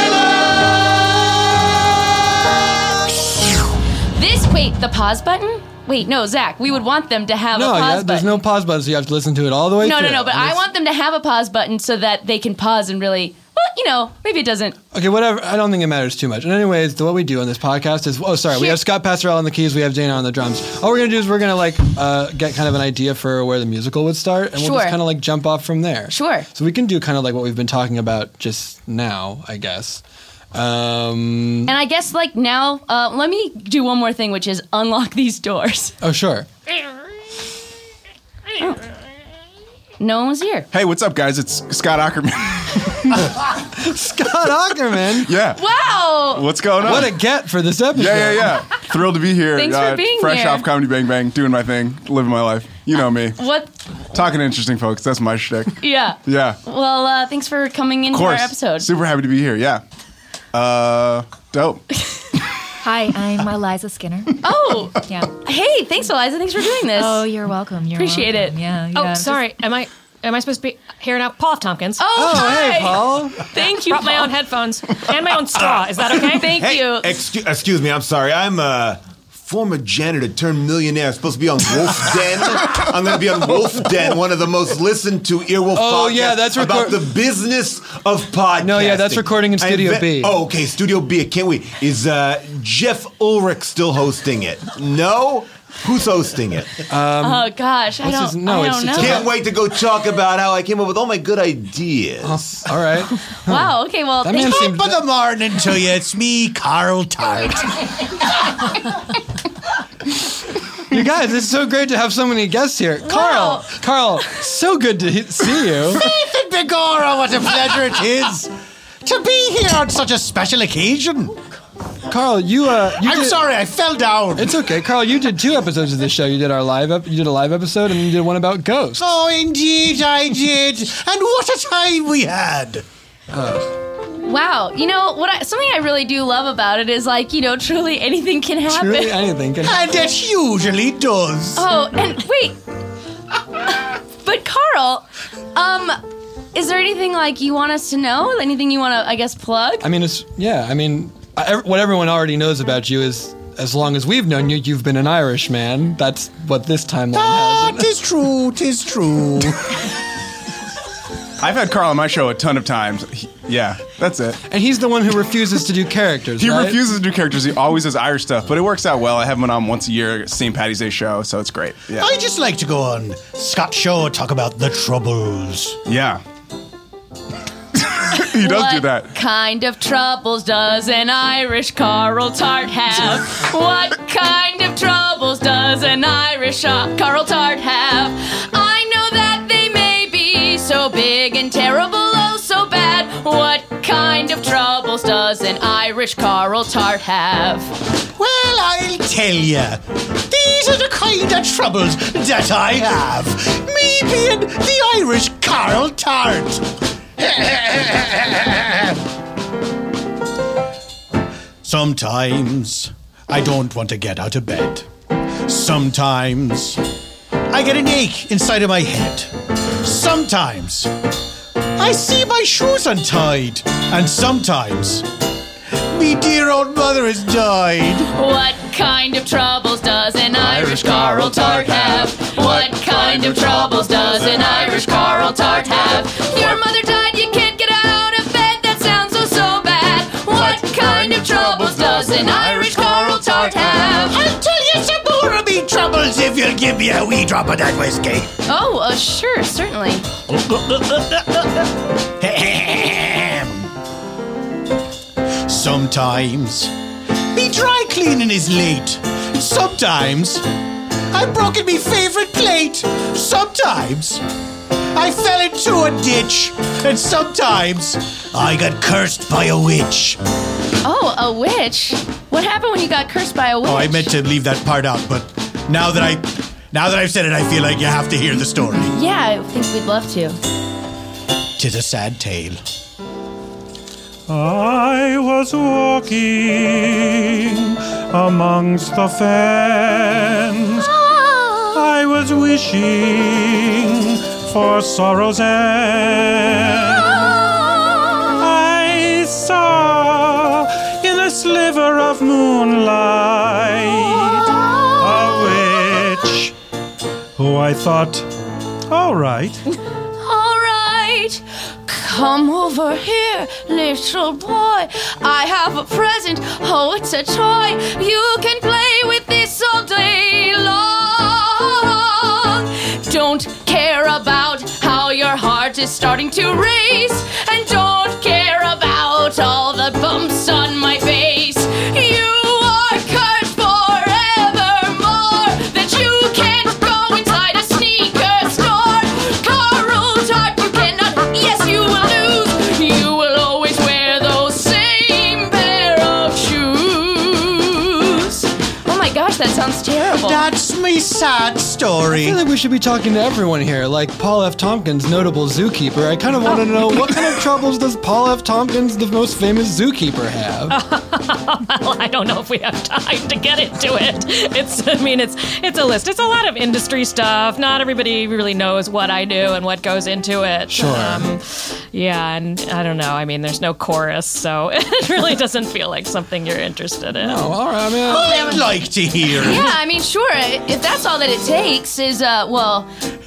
Wait, the pause button? Wait, no, Zach, we would want them to have a No, pause yeah, button. there's no pause button, so you have to listen to it all the way No, through. but And I it's- want them to have a pause button so that they can pause and really, maybe it doesn't. Okay, whatever. I don't think it matters too much. And anyways, what we do on this podcast is, we have Scott Pastorell on the keys, we have Dana on the drums. All we're going to do is we're going to get kind of an idea for where the musical would start, and we'll just Sure. kind of jump off from there. Sure. So we can do kind of like what we've been talking about just now, I guess. And I guess now, let me do one more thing, which is unlock these doors. Oh, sure. Oh. No one was here. Hey, what's up, guys? It's Scott Ackerman. Scott Ackerman? Yeah. Wow. What's going on? What a get for this episode. Yeah. Thrilled to be here. Thanks for being fresh here. off Comedy Bang Bang, doing my thing, living my life. You know me. What? Talking to interesting folks. That's my shtick. Yeah. Yeah. Well, thanks for coming into Of our course. episode. Super happy to be here. Yeah. Dope. Hi, I'm Eliza Skinner. Oh. Yeah. Hey, thanks, Eliza. Thanks for doing this. Oh, you're welcome. Appreciate it. Yeah. Oh, sorry. Am I supposed to be hearing out Paul F. Tompkins? Oh, hi. Hey, Paul. Thank you. Brought my Paul. own headphones and my own straw. Is that okay? Thank Hey, you. excuse me, I'm sorry. I'm a former janitor turned millionaire. I'm supposed to be on Wolf Den. I'm going to be on Wolf Den, one of the most listened to Earwolf Oh, podcasts yeah, that's about the business of podcasting. No, yeah, that's recording in Studio B. Oh, okay, Studio B. I can't wait. Is Jeff Ulrich still hosting it? No? Who's hosting it? Oh gosh, I don't know. Can't wait to go talk about how I came up with all my good ideas. All right. Wow. Okay. Well, That man thank seemed- Top of the morning to you. It's me, Carl Tart. You guys, it's so great to have so many guests here. Wow. Carl, so good to see you. Faith and Begorra, what a pleasure it is to be here on such a special occasion. Carl, I'm sorry, I fell down. It's okay. Carl, you did 2 episodes of this show. You did a live episode, and you did one about ghosts. Oh, indeed I did. And what a time we had. Wow. You know what? Something I really do love about it is truly anything can happen. Truly anything can happen. And it usually does. Oh, and wait. But Carl, is there anything you want us to know? Anything you want to, I guess, plug? I mean, what everyone already knows about you is, as long as we've known you, you've been an Irishman. That's what this timeline has. Tis true, tis true. I've had Carl on my show a ton of times. Yeah, that's it. And he's the one who refuses to do characters, He right? refuses to do characters. He always does Irish stuff, but it works out well. I have him on once a year, St. Patty's Day show, so it's great. Yeah. I just like to go on Scott's show and talk about the troubles. Yeah. He does do that. What kind of troubles does an Irish Carl Tart have? What kind of troubles does an Irish Carl Tart have? I know that they may be so big and terrible, oh so bad. What kind of troubles does an Irish Carl Tart have? Well, I'll tell ya. These are the kind of troubles that I have. Me being the Irish Carl Tart. Sometimes I don't want to get out of bed. Sometimes I get an ache inside of my head. Sometimes I see my shoes untied, and sometimes me dear old mother has died. What kind of troubles does an Irish Carl Tart have? What kind of troubles does an Irish Carl Tart have? Your mother died, you can't get out of bed, that sounds so bad. What kind of troubles does an Irish Carl Tart have? I'll tell you some more of me troubles if you'll give me a wee drop of that whiskey. Oh, sure, certainly. Sometimes me dry cleaning is late. Sometimes I've broken me favorite plate. Sometimes I fell into a ditch. And sometimes I got cursed by a witch. Oh, a witch? What happened when you got cursed by a witch? Oh, I meant to leave that part out, but now that I've said it, I feel like you have to hear the story. Yeah, I think we'd love to. 'Tis a sad tale. I was walking amongst the fens. I was wishing for sorrow's end. I saw in a sliver of moonlight a witch who I thought, all right. All right. Come over here, little boy. I have a present. Oh, it's a toy. You can play with this all day long. Don't care about how your heart is starting to race. And don't care about all the bumps on my face. You are cursed forevermore. That you can't go inside a sneaker store. Carl Tart, you cannot. Yes, you will lose. You will always wear those same pair of shoes. Oh my gosh, that sounds terrible. That's my sad story. I feel like we should be talking to everyone here, like Paul F. Tompkins, notable zookeeper. I kind of want to know what kind of troubles does Paul F. Tompkins, the most famous zookeeper, have? Well, I don't know if we have time to get into it. It's a list. It's a lot of industry stuff. Not everybody really knows what I do and what goes into it. Sure. Yeah, and I don't know. I mean, there's no chorus, so it really doesn't feel like something you're interested in. Oh, all right, man. I'd like to hear it. Yeah, I mean, sure. If that's all that it takes is, well...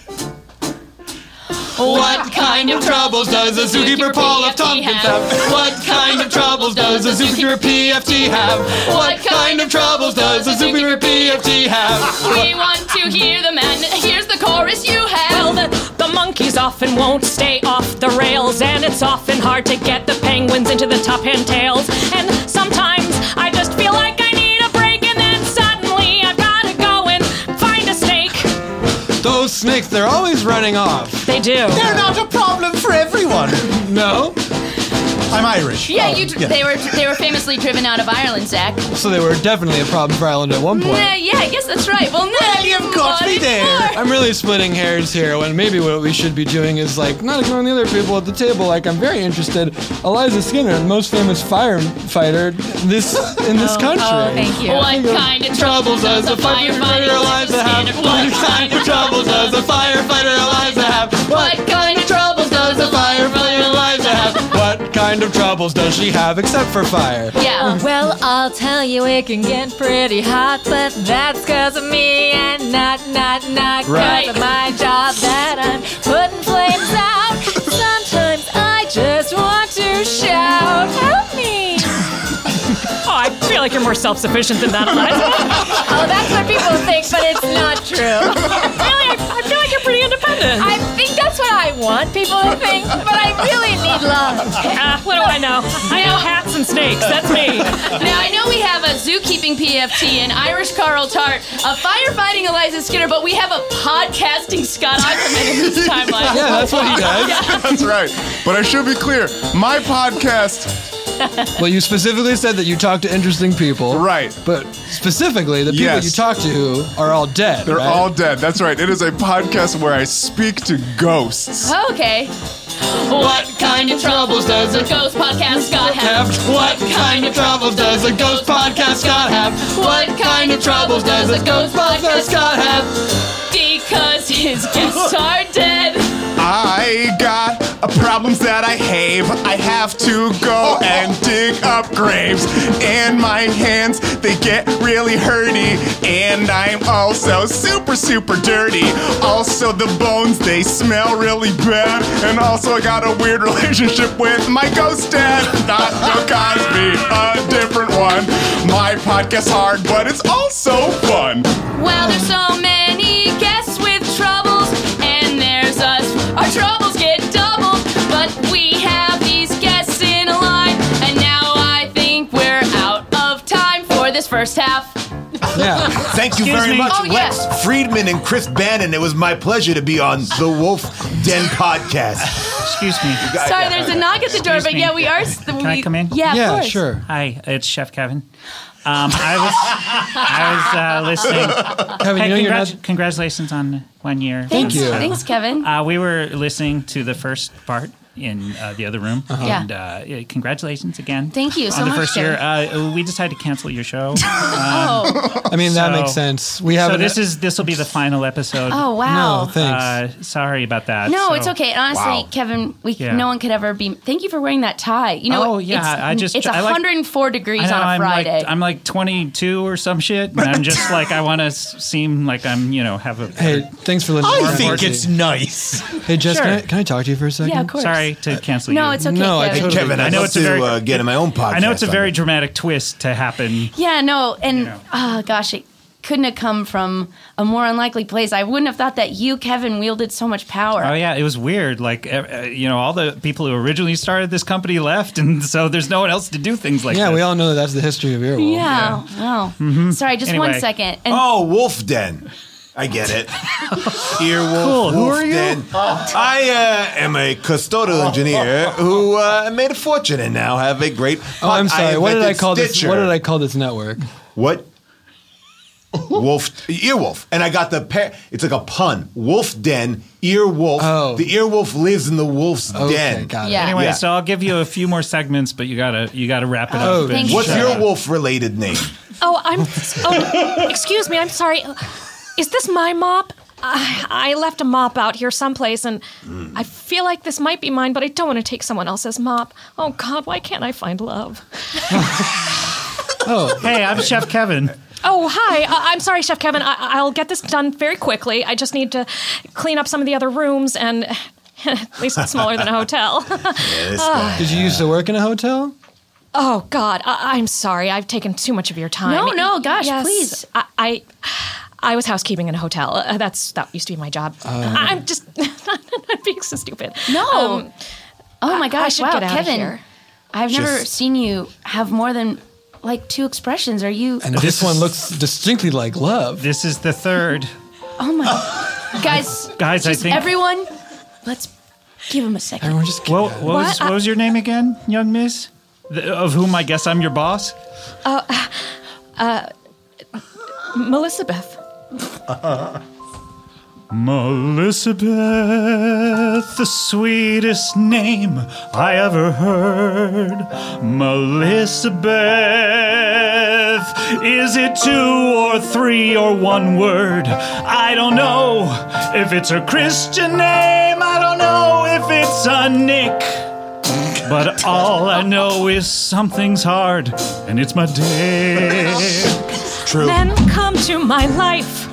What kind of troubles does a zookeeper Paul F. Tompkins have? What kind of troubles does a zookeeper PFT have? What kind of troubles does a zookeeper PFT have? We want to hear them, and here's the chorus you have. Well, the monkeys often won't stay off the rails, and it's often hard to get the penguins into the top hand tails. And sometimes I just feel like I need a break, and then suddenly I've got to go and find a snake. Those snakes, they're always running off. They do. They're not a problem for everyone. No? I'm Irish. Yeah, they were famously driven out of Ireland, Zach. So they were definitely a problem for Ireland at one point. Yeah, I guess that's right. Well, you've got me there. I'm really splitting hairs here when maybe what we should be doing is like not ignoring the other people at the table. Like I'm very interested. Eliza Skinner, the most famous firefighter in this country. Oh, thank you. What kind of troubles does a firefighter Eliza have? What kind of troubles does a firefighter Eliza have? What kind of troubles does a firefighter Eliza have? What kind of troubles does she have except for fire? Yeah. Well, I'll tell you it can get pretty hot, but that's 'cause of me and not 'cause Right. of my job that I'm putting flames out. Sometimes I just want to shout, help me. Oh, I feel like you're more self-sufficient than that, Eliza. Oh, that's what people think, but it's not true. Really, I feel like you're pretty independent. I think that's what I want people to think, but I really need love. What do I know? I know hats and snakes. That's me. Now, I know we have a zookeeping PFT, an Irish Carl Tart, a firefighting Eliza Skinner, but we have a podcasting Scott Ackerman in this timeline. Yeah, that's what he does. Yeah. That's right. But I should be clear. My podcast... Well, you specifically said that you talk to interesting people. Right. But specifically, the people you talk to who are all dead. They're right? all dead. That's right. It is a podcast where I speak to ghosts. Okay. What kind of troubles does a ghost podcast Scott have? What kind of troubles does a ghost podcast Scott have? What kind of troubles does a ghost podcast Scott have? 'cause his guests are dead. I got problems that I have. I have to go and dig up graves. And my hands, they get really hurty. And I'm also super, super dirty. Also, the bones, they smell really bad. And also, I got a weird relationship with my ghost dad. Not Bill Cosby, a different one. My podcast's hard, but it's also fun. Well, there's so many guests with troubles, and there's us. Our troubles get doubled, but we have these guests in a line, and now I think we're out of time for this first half. Yeah. Thank you very much, Lex Friedman and Chris Bannon. It was my pleasure to be on the Wolf Den podcast. Excuse me. Sorry, there's a knock at the door, but yeah, we are. Can I come in? Yeah, of course. Sure. Hi, it's Chef Kevin. I was listening. Kevin, hey, you know congratulations on 1 year. Thank you. Thanks, Kevin. We were listening to the first part in the other room. Uh-huh. And congratulations again. Thank you so on the much, first year. We decided to cancel your show. I mean, that makes sense. We have. So this will be the final episode. Oh, wow. No, thanks. Sorry about that. No, it's okay. And honestly, Kevin, no one could ever be. Thank you for wearing that tie. You know, it's 104 degrees on a Friday. I'm like 22 or some shit, and I'm just like I want to seem like I'm have a. Hey, thanks for listening. I think it's nice. Hey, Jess, Sure. can I talk to you for a second? Yeah, of course. Sorry to cancel you. No, it's okay. No, I Kevin. totally. Kevin, I I'd know love it's a very to get in my own podcast. I know it's a on very it. dramatic twist to happen. Yeah, no, and gosh, it couldn't have come from a more unlikely place. I wouldn't have thought that you, Kevin, wielded so much power. Oh yeah, it was weird. Like all the people who originally started this company left, and so there's no one else to do things like Yeah, this. we all know that that's the history of Earwolf. Yeah. Oh, sorry. Just Anyway. 1 second. And Oh, Wolf Den. I get it. Earwolf. Cool. Who Wolf are you? Den. I am a custodial engineer who made a fortune and now have a great. Oh, I'm sorry. What did I invented call this? Stitcher. What did I call this network? What? Wolf, Earwolf, and I got the pair. It's like a pun. Wolf Den, Earwolf. Oh. The Earwolf lives in the wolf's den. Got it. Yeah. Anyway, Yeah. so I'll give you a few more segments, but you gotta wrap it Oh, up. thank and- you. What's your wolf-related name? Excuse me, I'm sorry. Is this my mop? I left a mop out here someplace, and I feel like this might be mine, but I don't want to take someone else's mop. Oh, God, why can't I find love? Hey, I'm Chef Kevin. Oh, hi. I'm sorry, Chef Kevin. I'll get this done very quickly. I just need to clean up some of the other rooms, and at least it's smaller than a hotel. Did you used to work in a hotel? Oh, God. I'm sorry. I've taken too much of your time. No, gosh, Yes, please. I was housekeeping in a hotel. That used to be my job. I'm just I'm being so stupid. No. Oh my I gosh! should Wow, get out of Kevin, here. I've never Just- seen you have more than like 2 expressions. Are you? And this one looks distinctly like love. This is the third. Oh my, guys! Guys, I just think- everyone, let's give him a second. Everyone just What was your name again, young miss? Of whom I guess I'm your boss? Melissabeth. Melissabeth, the sweetest name I ever heard. Melissabeth, is it 2 or 3 or 1 word? I don't know if it's a Christian name. I don't know if it's a Nick. But all I know is something's hard, and it's my dick. True. Men come to my life,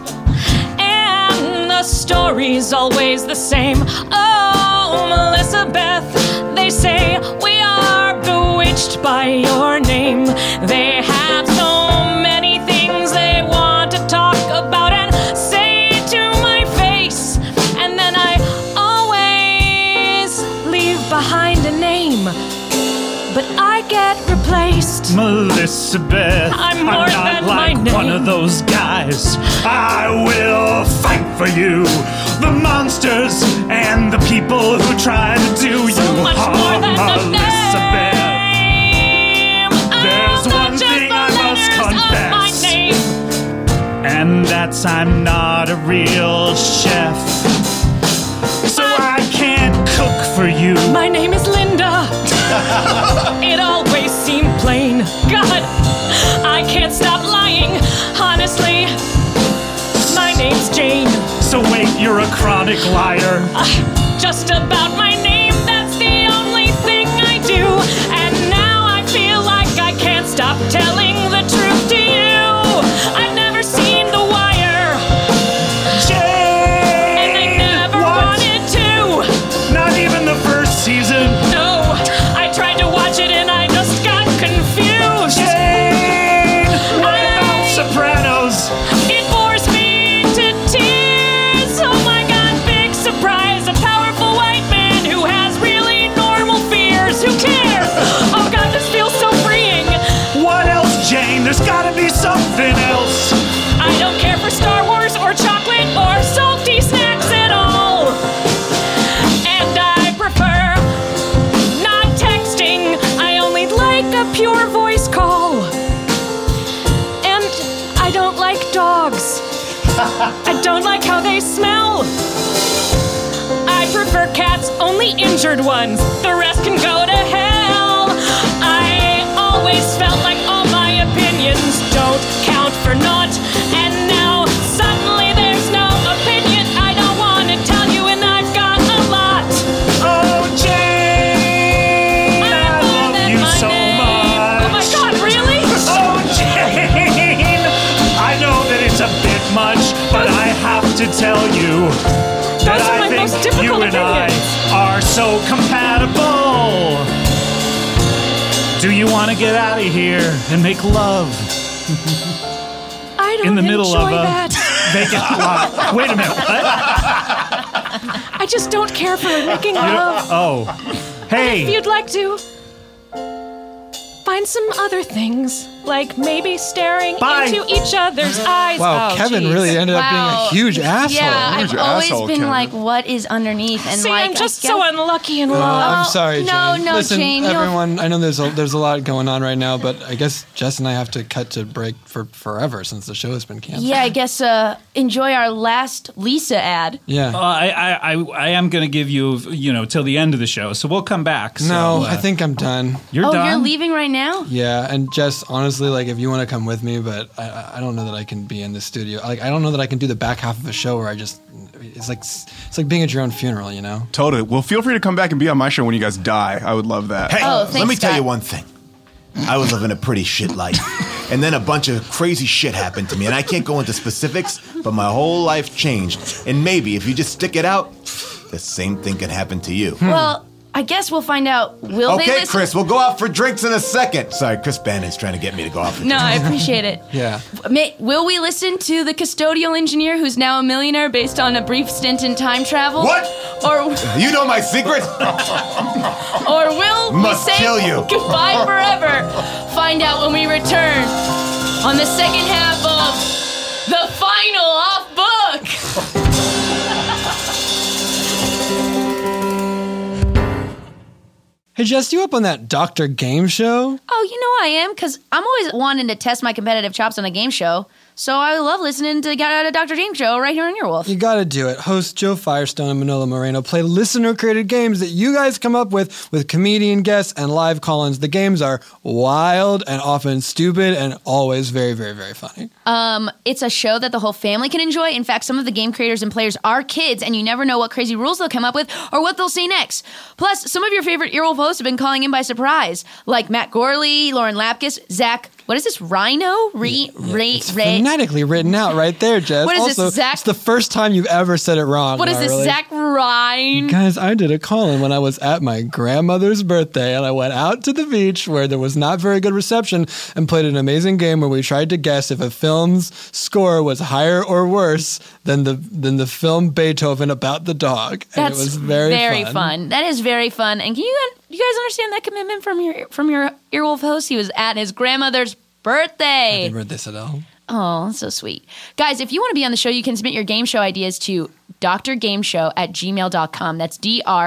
and the story's always the same. Oh, Melissabeth, they say we are bewitched by your name. They have so many things they want to talk about and say to my face, and then I always leave behind a name, but I get replaced. Melissabeth, I'm more not than my like one name. of those guys. I will fight for you, the monsters and the people who try to do So you much harm. more than a Melissabeth, there's one thing I must confess, and that's I'm not a real chef. So I can't cook for you. My name is Linda. It always seemed plain. God, I can't stop lying. Honestly, my name's Jane. So chronic liar. Just about my name, that's the only thing I do. And now I feel like I can't stop telling the truth to you. I've never seen The Wire. Jane! And I never wanted to. Not even the first season. No, I tried to watch it and I just got confused. Jane! What about Sopranos? It bores me to tears. Oh my God, big surprise. A powerful white man who has really normal fears. Who cares? Oh God, this feels so freeing. What else, Jane? There's gotta be something else. I don't care for Star Wars or chocolate or salty snacks at all. And I prefer not texting. I only like a pure voice call. And I don't like dogs. I don't like how they smell. I prefer cats, only injured ones. The rest can go to hell. I always felt like all my opinions don't count for naught. And now suddenly there's no opinion I don't want to tell you, and I've got a lot. Oh, Jane, I love you so much. Oh my God, really? Oh, Jane, I know that it's a bit much, but I have to tell you that Those are my I most think difficult you and opinions. I are so compatible. Do you want to get out of here and make love I don't in the middle of enjoy a that. vacant lot? Wait a minute. What? I just don't care for making love. Oh, If hey. you'd like to find some other things, like maybe staring Bye. into each other's eyes. Wow, Oh, Kevin geez. really ended up being a huge asshole. Yeah, Huge I've always asshole, been Kevin. like, what is underneath? And See, like, I'm just I so guess- unlucky in Oh, love. I'm sorry, Jane. no, Listen, Jane, you'll- everyone, I know there's a lot going on right now, but I guess Jess and I have to cut to break for forever since the show has been canceled. Yeah, I guess enjoy our last Lisa ad. Yeah. I am going to give you, till the end of the show, so we'll come back. So, No, I think I'm done. You're Oh, done? you're leaving right now? Yeah, and Jess, honestly, like if you want to come with me, but I don't know that I can be in the studio. Like I don't know that I can do the back half of a show where it's like being at your own funeral, you know? Totally. Well, feel free to come back and be on my show when you guys die. I would love that. Hey, Oh, thanks, let me tell Scott. you one thing. I was living a pretty shit life. And then a bunch of crazy shit happened to me. And I can't go into specifics, but my whole life changed. And maybe if you just stick it out, the same thing can happen to you. Well, I guess we'll find out. Will they Okay, listen? Chris, we'll go out for drinks in a second. Sorry, Chris Bannon's trying to get me to go out for No, drinks. I appreciate it. Yeah. Will we listen to the custodial engineer who's now a millionaire based on a brief stint in time travel? What? Or You know my secret? or will Must we say kill you. goodbye forever? Find out when we return on the second half of The Final Off Book. Hey, Jess, you up on that Dr. Game show? Oh, you know I am, because I'm always wanting to test my competitive chops on a game show. So I love listening to Get Out of Dr. James Show right here on Earwolf. You gotta do it. Hosts Joe Firestone and Manolo Moreno play listener-created games that you guys come up with comedian guests and live call-ins. The games are wild and often stupid and always very, very, very funny. It's a show that the whole family can enjoy. In fact, some of the game creators and players are kids, and you never know what crazy rules they'll come up with or what they'll say next. Plus, some of your favorite Earwolf hosts have been calling in by surprise, like Matt Gorley, Lauren Lapkus, Zach, what is this, Rhino? It's phonetically written out right there, Jess. What is this, also, Zach? It's the first time you've ever said it wrong. What is this, Really. Zach Ryan? Guys, I did a call-in when I was at my grandmother's birthday, and I went out to the beach where there was not very good reception and played an amazing game where we tried to guess if a film's score was higher or worse than the film Beethoven about the dog. And That's it was very fun. That is very fun. And can you guys understand that commitment from your Earwolf host? He was at his grandmother's birthday. Happy birthday, Sadell. Oh, that's so sweet. Guys, if you want to be on the show, you can submit your game show ideas to drgameshow@gmail.com. That's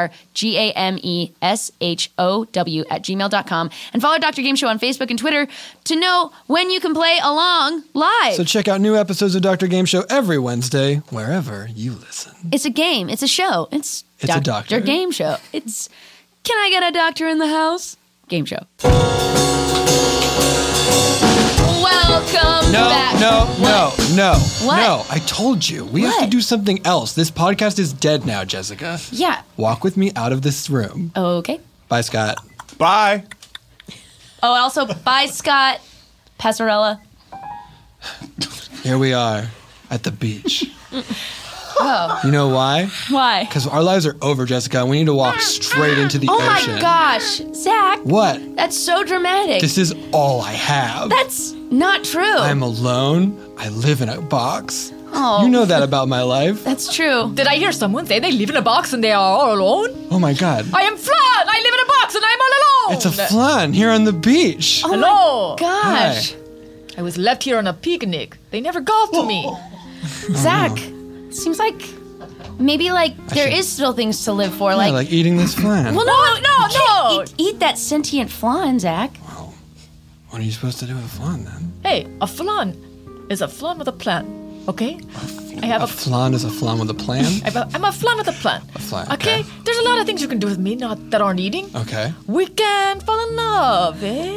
drgameshow@gmail.com. And follow Dr. Game Show on Facebook and Twitter to know when you can play along live. So check out new episodes of Dr. Game Show every Wednesday, wherever you listen. It's a game. It's a show. It's a doctor. Game Show. It's Can I Get a Doctor in the House? Game show. Well, Welcome back. No. What? No, I told you. We have to do something else. This podcast is dead now, Jessica. Yeah. Walk with me out of this room. Okay. Bye, Scott. Bye. Oh, and also, bye, Scott. Passarella. Here we are at the beach. Oh. You know why? Why? Because our lives are over, Jessica. We need to walk straight into the Oh ocean. my gosh. Zach. What? That's so dramatic. This is all I have. That's not true. I'm alone. I live in a box. Oh. You know that about my life. That's true. Did I hear someone say they live in a box and they are all alone? Oh my God. I am Flan! I live in a box and I'm all alone! It's a flan here on the beach. Oh Hello! Gosh. Hi. I was left here on a picnic. They never got to me. Zach, seems like maybe there is still things to live for. Yeah, like eating this flan. Well, no. Eat that sentient flan, Zach. What are you supposed to do with a flan then? Hey, a flan is a flan with a plan. Okay? I have A flan is a flan with a plan? I'm a flan with a plan. A flan. Okay? There's a lot of things you can do with me that aren't eating. Okay. We can fall in love, eh?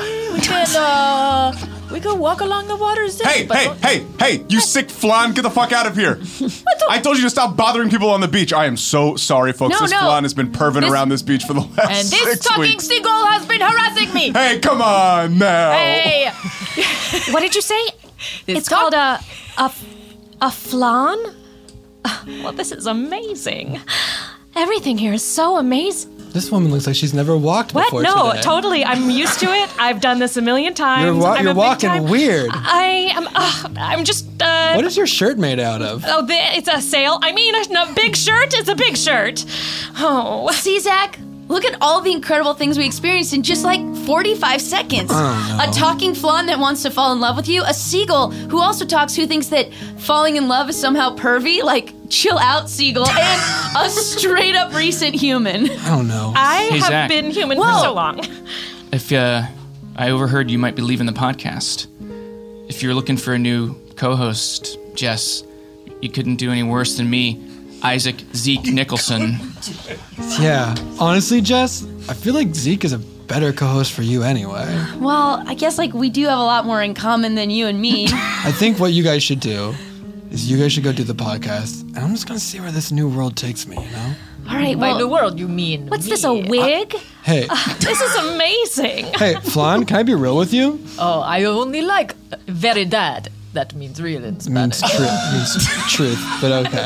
We can walk along the water's edge. Hey, you sick flan, get the fuck out of here. I told you to stop bothering people on the beach. I am so sorry, folks. This flan has been perving around this beach for the last And 6 this talking weeks. seagull has been harassing me. Hey, come on now. Hey. What did you say? It's called a flan? Well, this is amazing. Everything here is so amazing. This woman looks like she's never walked What? before No, today. totally. I'm used to it. I've done this a million times. You're I'm a big walking time- weird. I'm just. What is your shirt made out of? Oh, it's a sail. I mean, a big shirt. It's a big shirt. Oh. See, Zach? Look at all the incredible things we experienced in just 45 seconds. Oh, no. A talking flan that wants to fall in love with you. A seagull who also talks, who thinks that falling in love is somehow pervy. Chill out, seagull. And a straight up recent human. I don't know. I Hey, have Zach. been human for so long. If I overheard you might be leaving the podcast. If you're looking for a new co-host, Jess, you couldn't do any worse than me, Isaac Zeke Nicholson. Yeah. Honestly, Jess, I feel like Zeke is a better co-host for you anyway. Well, I guess we do have a lot more in common than you and me. I think what you guys should do is you guys should go do the podcast, and I'm just gonna see where this new world takes me, you know? All right, By well, the world, you mean What's me. this, a wig? Hey, This is amazing. hey, Flan, can I be real with you? Oh, I only like veridad. That means real in Spanish. Means truth, but okay.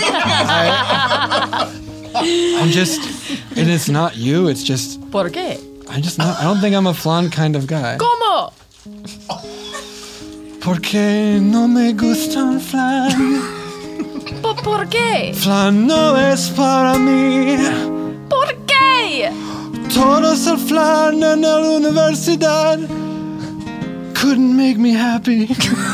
I'm just, and it's not you, it's just, ¿Por qué? I don't think I'm a Flan kind of guy. ¿Cómo? Porque no me gustan flan. ¿Por qué? Flan no es para mí. ¿Por qué? Todos el flan en la universidad couldn't make me happy.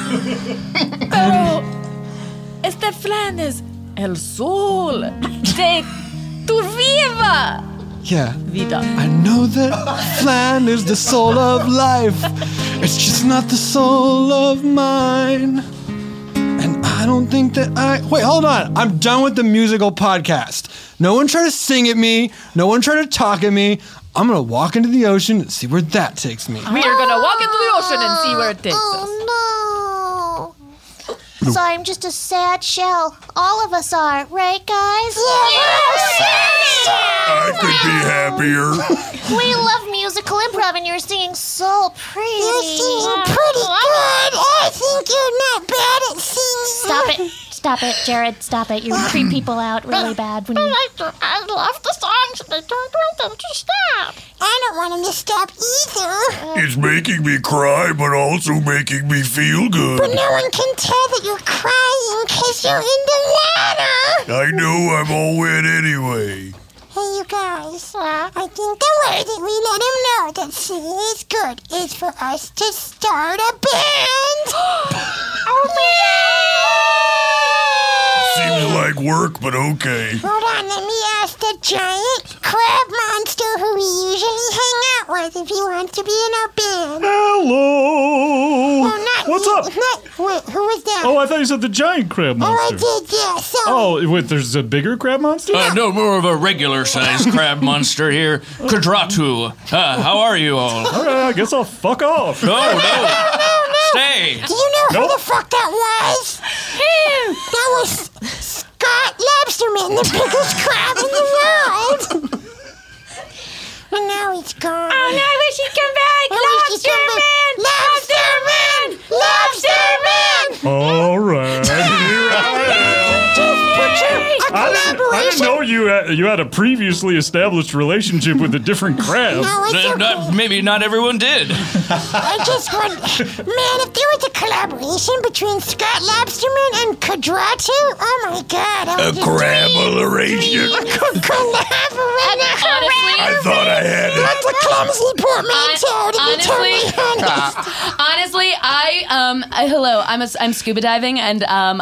Pero este flan es el sol de tu vida. Yeah, Vida. I know that flan is the soul of life. It's just not the soul of mine. And I don't think that Wait, hold on. I'm done with the musical podcast. No one try to sing at me. No one try to talk at me. I'm going to walk into the ocean and see where that takes me. We are gonna walk into the ocean and see where it takes us. Oh no! So I'm just a sad shell. All of us are, right, guys? I could be happier. We love musical improv, and you're singing so pretty. You're singing pretty good. I think you're not bad at singing. Stop it. Stop it, Jared. Stop it. You creep people out really bad when you... I love the songs, and I don't want them to stop. I don't want them to stop either. It's making me cry, but also making me feel good. But no one can tell that you're crying because you're in the water. I know I'm all wet anyway. Hey, you guys. I think the way that we let him know that singing is good is for us to start a band. Oh, Seems like work, but okay. Hold on, let me ask the giant crab monster who we usually hang out with if he wants to be in our band. Hello. What's up? Wait, who was that? Oh, I thought you said the giant crab monster. Oh, I did, yeah. So, Oh, wait, there's a bigger crab monster? No, more of a regular-sized crab monster here. Quadratu. How are you all? All right, I guess I'll fuck off. No. Stay. Do you know who the fuck that was? That was Scott Lobsterman, the biggest crab in the world. And now he's gone. Oh, no, I wish he'd come back. Lobsterman! Lobsterman! Lobsterman! All right. Here I didn't know you had a previously established relationship with a different crab. Maybe not everyone did. I just want... Man, if there was a collaboration between Scott Lobsterman and Quadratu, oh my God. A craboration. I thought I had it. That's a clumsy portmanteau, to be totally honest. Honestly, hello. I'm scuba diving, and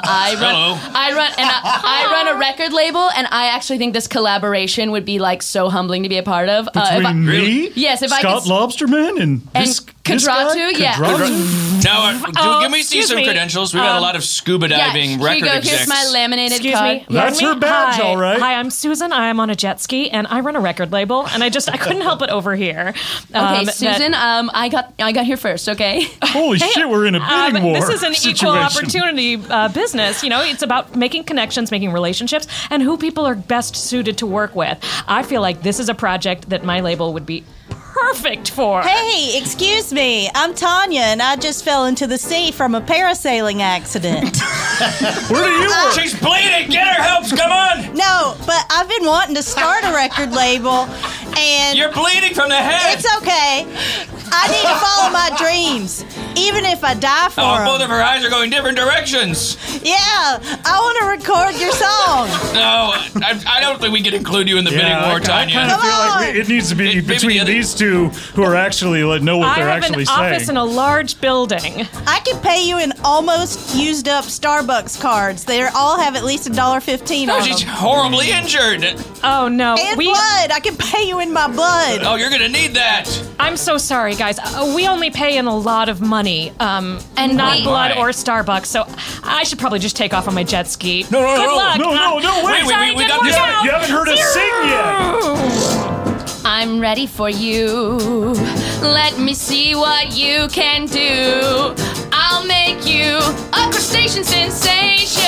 I run a record label, and I actually think this collaboration would be like so humbling to be a part of. Between me? Yes, if Scott I could. Lobsterman and this Quadratu, guy? yeah. Now, can we see some credentials? We've got a lot of scuba diving record execs. Here's my laminated Excuse card. me. That's her badge, Hi. all right. Hi, I'm Susan. I'm on a jet ski, and I run a record label, and I couldn't help it over here. Okay, Susan, I got here first, okay? Holy shit, we're in a bidding war This is an situation. equal opportunity business. You know, it's about making connections, making relationships, and who people are best suited to work with. I feel like this is a project that my label would be perfect for. Hey, excuse me. I'm Tanya, and I just fell into the sea from a parasailing accident. Where do you work? She's bleeding. Get her help. Come on. No, but I've been wanting to start a record label, and... You're bleeding from the head. It's okay. I need to follow my dreams, even if I die for them. Both of her eyes are going different directions. Yeah, I want to record your song. No, I don't think we can include you in the bidding war, Tanya. I kind of feel like it needs to be between these two who are actually know what they're actually saying. I have an office in a large building. I can pay you in almost used up Starbucks cards. They all have at least $1.15 on them. She's horribly injured. Oh no, And blood. I can pay you in my blood. Oh, you're gonna need that. I'm so sorry, guys. We only pay in a lot of money, and not blood or Starbucks. So I should probably just take off on my jet ski. No, Good luck. wait. Sorry, We didn't got work this. out. You haven't heard us sing yet. I'm ready for you. Let me see what you can do. I'll make you a crustacean sensation.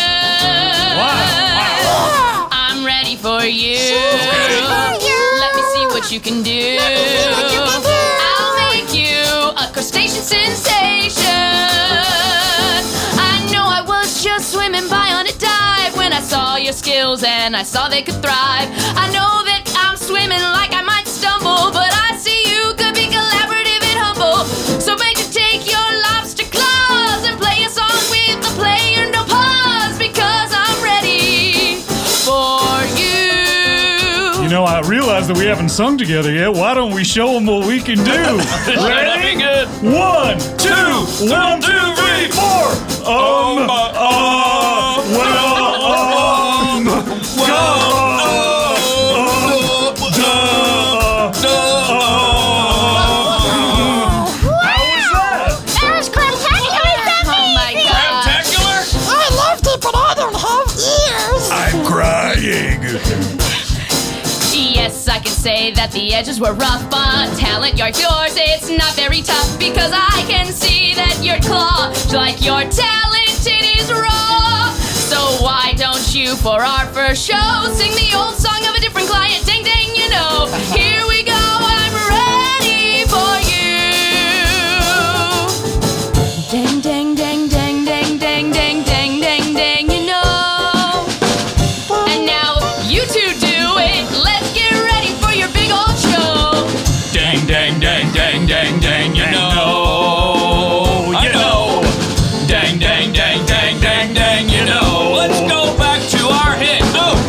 Wow. I'm ready for you. Let me see what you can do. I'll make you a crustacean sensation. I know I was just swimming by on a dive when I saw your skills and I saw they could thrive. I know that I'm swimming like I might stumble, but I see you could be collaborative and humble. So make you take your lobster claws and play a song with the player, no pause, because I'm ready for you. You know, I realize that we haven't sung together yet. Why don't we show them what we can do? That'd be good. 1, 2, 1, 2, 3, 4. That was crabtacular. Oh my God. I loved it, but I don't have ears. I'm crying. Yes, I can say that the edges were rough, but talent, yours, it's not very tough because I can see that your claw, like your talent, it is raw. So why don't you, for our first show, sing the old song of a different client? Ding, ding, you know. Here we go, I'm ready for you. Ding, ding, ding, ding, ding, ding, ding, ding, ding, ding, you know. And now you two do it. Let's get ready for your big old show. Dang, dang, dang, dang, dang, dang, you know. I know. Dang, dang, dang, dang, dang, dang, you know. Let's go back to our hit.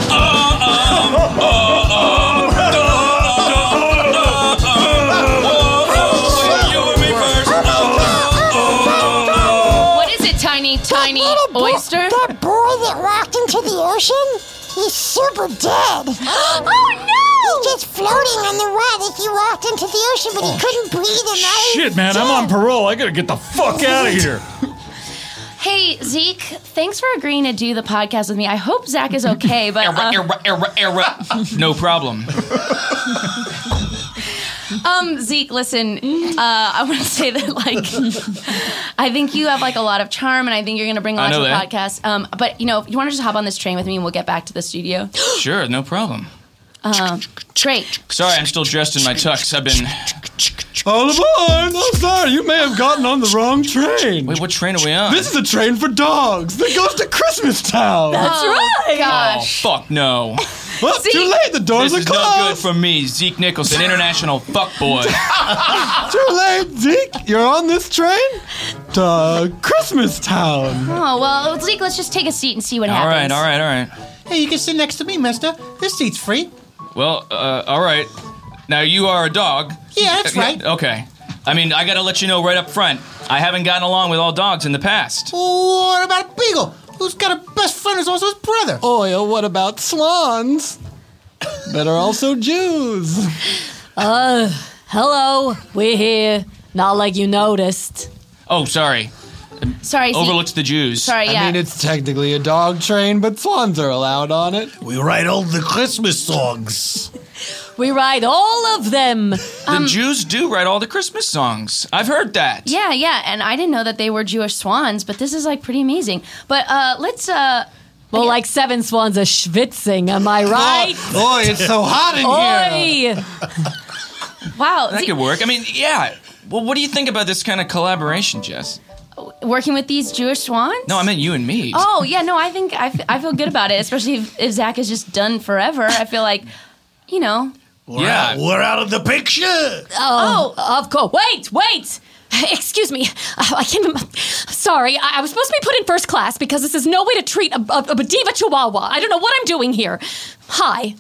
What is it, tiny oyster? That boy that walked into the ocean, he's super dead. Oh no! He's just floating on the rod. He walked into the ocean, but he couldn't breathe. And now he's Shit, man, I'm on parole. I gotta get the fuck out of here. Hey, Zeke, thanks for agreeing to do the podcast with me. I hope Zach is okay, but... No problem. Zeke, listen, I want to say that, like, I think you have, like, a lot of charm, and I think you're going to bring a lot to the podcast. But, you know, you want to just hop on this train with me, and we'll get back to the studio? Sure, no problem. Great. Sorry, I'm still dressed in my tux. I've been... All aboard! Oh, sorry, you may have gotten on the wrong train. Wait, what train are we on? This is a train for dogs that goes to Christmas Town. That's right. Gosh. Oh, fuck no. Well, too late. The doors This are is closed. no good for me, Zeke Nicholson, international fuckboy. Too late, Zeke. You're on this train to Christmas Town. Oh, well, Zeke, let's just take a seat and see what happens. All right. Hey, you can sit next to me, mister. This seat's free. Well, all right. Now, you are a dog. Yeah, that's right. Okay. I mean, I gotta let you know right up front, I haven't gotten along with all dogs in the past. What about a beagle? Who's got a best friend who's also his brother? Oh, yeah, what about swans? That are also Jews. Hello. We're here. Not like you noticed. Oh, sorry. Sorry, Zeke. Overlooks the Jews. Sorry, yeah. I mean, it's technically a dog train, but swans are allowed on it. We write all the Christmas songs. We write all of them. The Jews do write all the Christmas songs. I've heard that. Yeah, and I didn't know that they were Jewish swans, but this is, like, pretty amazing. But, let's, Well, like 7 swans are schwitzing, am I right? Oh, it's so hot in here. Oi! Wow. That could work. I mean, yeah. Well, what do you think about this kind of collaboration, Jess? Working with these Jewish swans? No, I meant you and me. Oh, yeah, no, I think I feel good about it, especially if Zach is just done forever. I feel like, you know. We're out of the picture. Oh, of course. Wait! Excuse me. I can't. Sorry, I was supposed to be put in first class because this is no way to treat a diva chihuahua. I don't know what I'm doing here. Hi.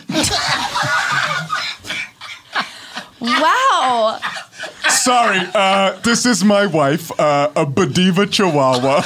Wow. Sorry, this is my wife, a Badiva Chihuahua.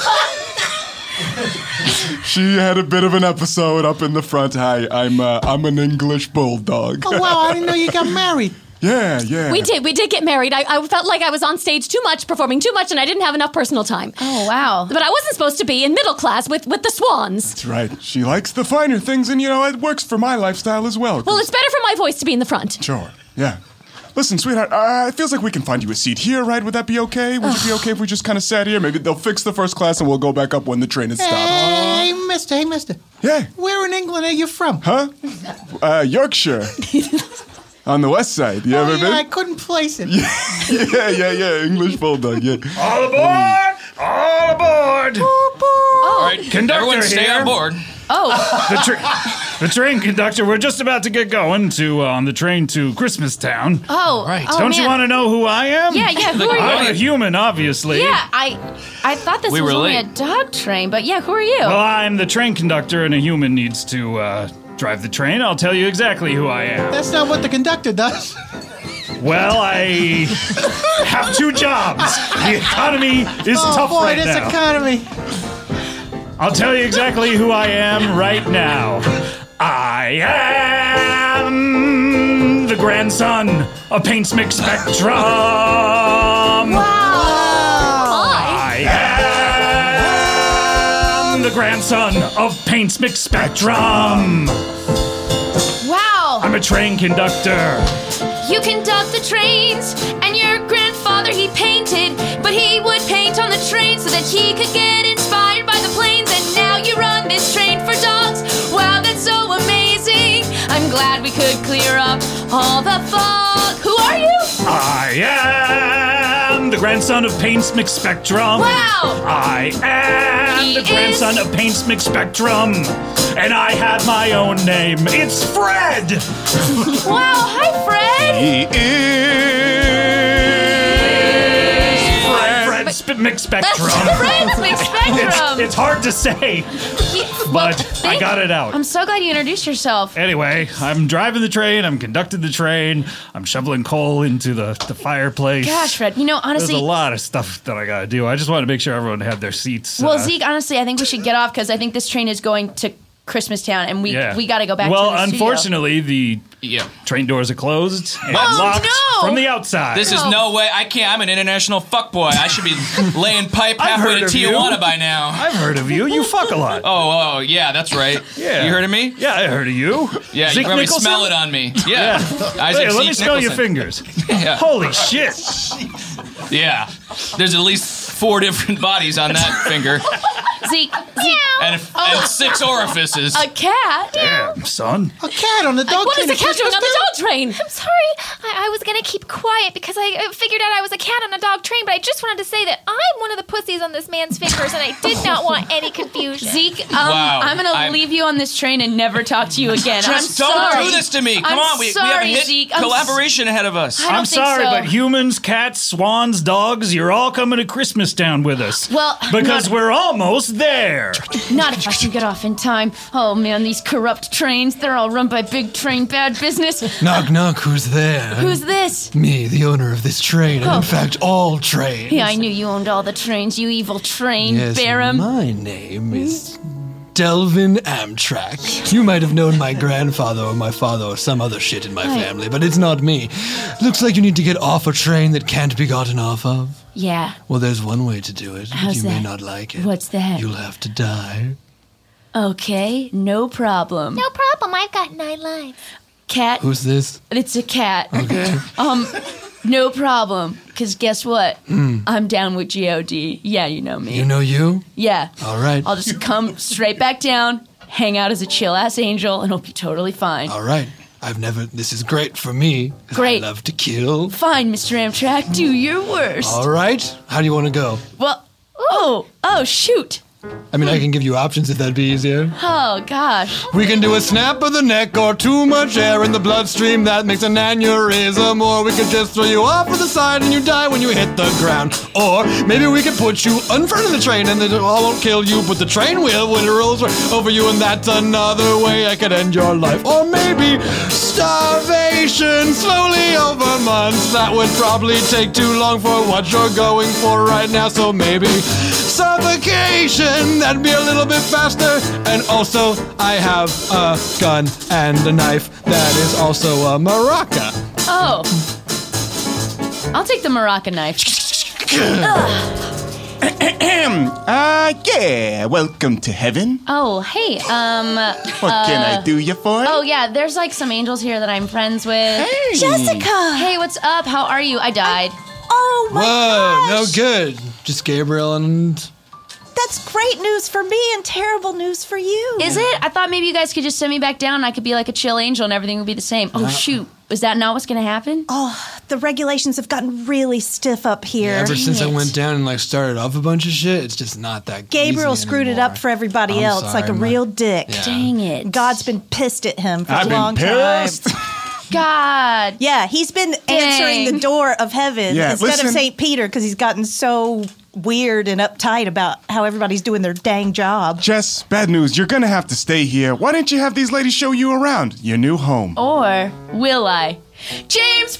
She had a bit of an episode up in the front. Hi, I'm an English bulldog. Oh, wow, I didn't know you got married. Yeah. We did get married. I felt like I was on stage too much, performing too much, and I didn't have enough personal time. Oh, wow. But I wasn't supposed to be in middle class with the swans. That's right. She likes the finer things, and, you know, it works for my lifestyle as well. Well, it's better for my voice to be in the front. Sure, yeah. Listen, sweetheart, it feels like we can find you a seat here, right? Would that be okay? Would it be okay if we just kind of sat here? Maybe they'll fix the first class and we'll go back up when the train has stopped. Hey, mister. Yeah. Where in England are you from? Huh? Yorkshire. On the west side. You ever been? I couldn't place it. Yeah. English bulldog, yeah. All aboard! All aboard! All right, Conductor everyone stay here. on board. Oh. The train conductor, we're just about to get going on the train to Christmas Town. Oh, right. Oh, Don't man. you want to know who I am? Yeah, who are you? I'm a human, obviously. Yeah, I thought this We was were only late. a dog train, but yeah, who are you? Well, I'm the train conductor, and a human needs to drive the train. I'll tell you exactly who I am. That's not what the conductor does. Well, I have 2 jobs. The economy is tough boy, right this now. economy. I'll tell you exactly who I am right now. I am the grandson of Paintsmith Spectrum. I am the grandson of Paintsmith Spectrum. Wow. I'm a train conductor. You conduct the trains, and your grandfather he painted, but he would paint on the train so that he could get inspired by the planes, and now you run this train for dogs. Wow, that's so amazing. I'm glad we could clear up all the fog. Who are you? I am the grandson of Paintsmith Spectrum. Wow. I am the grandson of Paintsmith Spectrum. And I have my own name. It's Fred! Wow, hi, Fred. He is Fred McSpectrum. Fred McSpectrum. It's hard to say, but I got it out. I'm so glad you introduced yourself. Anyway, I'm driving the train, I'm conducting the train, I'm shoveling coal into the fireplace. Gosh, Fred, you know, honestly... There's a lot of stuff that I gotta do. I just want to make sure everyone had their seats. Well, Zeke, honestly, I think we should get off because I think this train is going to Christmastown, and we Yeah. got to go back. Well, to the studio. unfortunately, the train doors are closed and locked from the outside. This is no way. I can't. I'm an international fuckboy. I should be laying pipe I've halfway heard to of you. Tijuana by now. I've heard of you. You fuck a lot. Oh, yeah, that's right. Yeah. You heard of me? Yeah, I heard of you. Yeah, Zeke you probably Nicholson? smell it on me. Yeah. Isaac Hey, let me Zeke smell your Nicholson. fingers. Yeah. Holy shit. Yeah. There's at least 4 different bodies on that finger. Zeke. And 6 orifices. A cat? Damn, son. A cat on the dog What train. is the cat doing on the dog train? I'm sorry. I was gonna keep quiet because I figured out I was a cat on a dog train, but I just wanted to say that I'm one of the pussies on this man's fingers, and I did not want any confusion. Zeke, Wow. I'm going to leave you on this train and never talk to you again. Just I'm don't sorry. do this to me. Come I'm on, we have a sorry, hit Zeke. collaboration ahead of us. I don't I'm think sorry, so. but humans, cats, swans, dogs, you're all coming to Christmastown with us. Well, because we're almost there. Not if I can get off in time. Oh man, these corrupt trains, they're all run by big train bad business. Knock, knock, who's there? Who's this? Me, the owner of this train, and Oh. in fact, all trains. Yeah, I knew you owned all the trains, you evil train Yes, baron. my name is Delvin Amtrak. You might have known my grandfather or my father or some other shit in my Right. family, but it's not me. Looks like you need to get off a train that can't be gotten off of. Yeah. Well, there's one way to do it. How's you may that? not like it. What's that? You'll have to die. Okay, no problem. No problem. I've got 9 lives. Cat. Who's this? It's a cat. Okay. No problem. Because guess what? Hmm. I'm down with G.O.D. Yeah, you know me. You know you? Yeah. All right. I'll just come straight back down, hang out as a chill ass angel, and it'll be totally fine. All right. This is great for me. 'Cause Great. I love to kill. Fine, Mr. Amtrak, do your worst. All right. How do you want to go? Well, oh, shoot. I mean, I can give you options if that'd be easier. Oh, gosh. We can do a snap of the neck or too much air in the bloodstream that makes an aneurysm. Or we could just throw you off to the side and you die when you hit the ground. Or maybe we could put you in front of the train and it all won't kill you, but the train will when it rolls over you, and that's another way I could end your life. Or maybe starvation slowly over months. That would probably take too long for what you're going for right now. So maybe suffocation, that'd be a little bit faster. And also, I have a gun and a knife that is also a maraca. Oh. I'll take the maraca knife. Yeah, welcome to heaven. Oh, hey, What can I do you for? Oh, yeah, there's like some angels here that I'm friends with. Hey. Jessica! Hey, what's up? How are you? I died. Oh my Whoa, no gosh! good. Just Gabriel and... That's great news for me and terrible news for you. Is it? I thought maybe you guys could just send me back down and I could be like a chill angel and everything would be the same. Oh, shoot. Is that not what's going to happen? Oh, the regulations have gotten really stiff up here. Ever since I went down and started off a bunch of shit, it's just not that Gabriel easy screwed it anymore. up for everybody I'm else like a sorry, real dick. Yeah. Dang it. God's been pissed at him for I've a been long pissed. time. God. Yeah, he's been answering the door of heaven Yeah, instead listen. of St. Peter because he's gotten so weird and uptight about how everybody's doing their dang job. Jess, bad news. You're gonna have to stay here. Why didn't you have these ladies show you around your new home? Or will I? James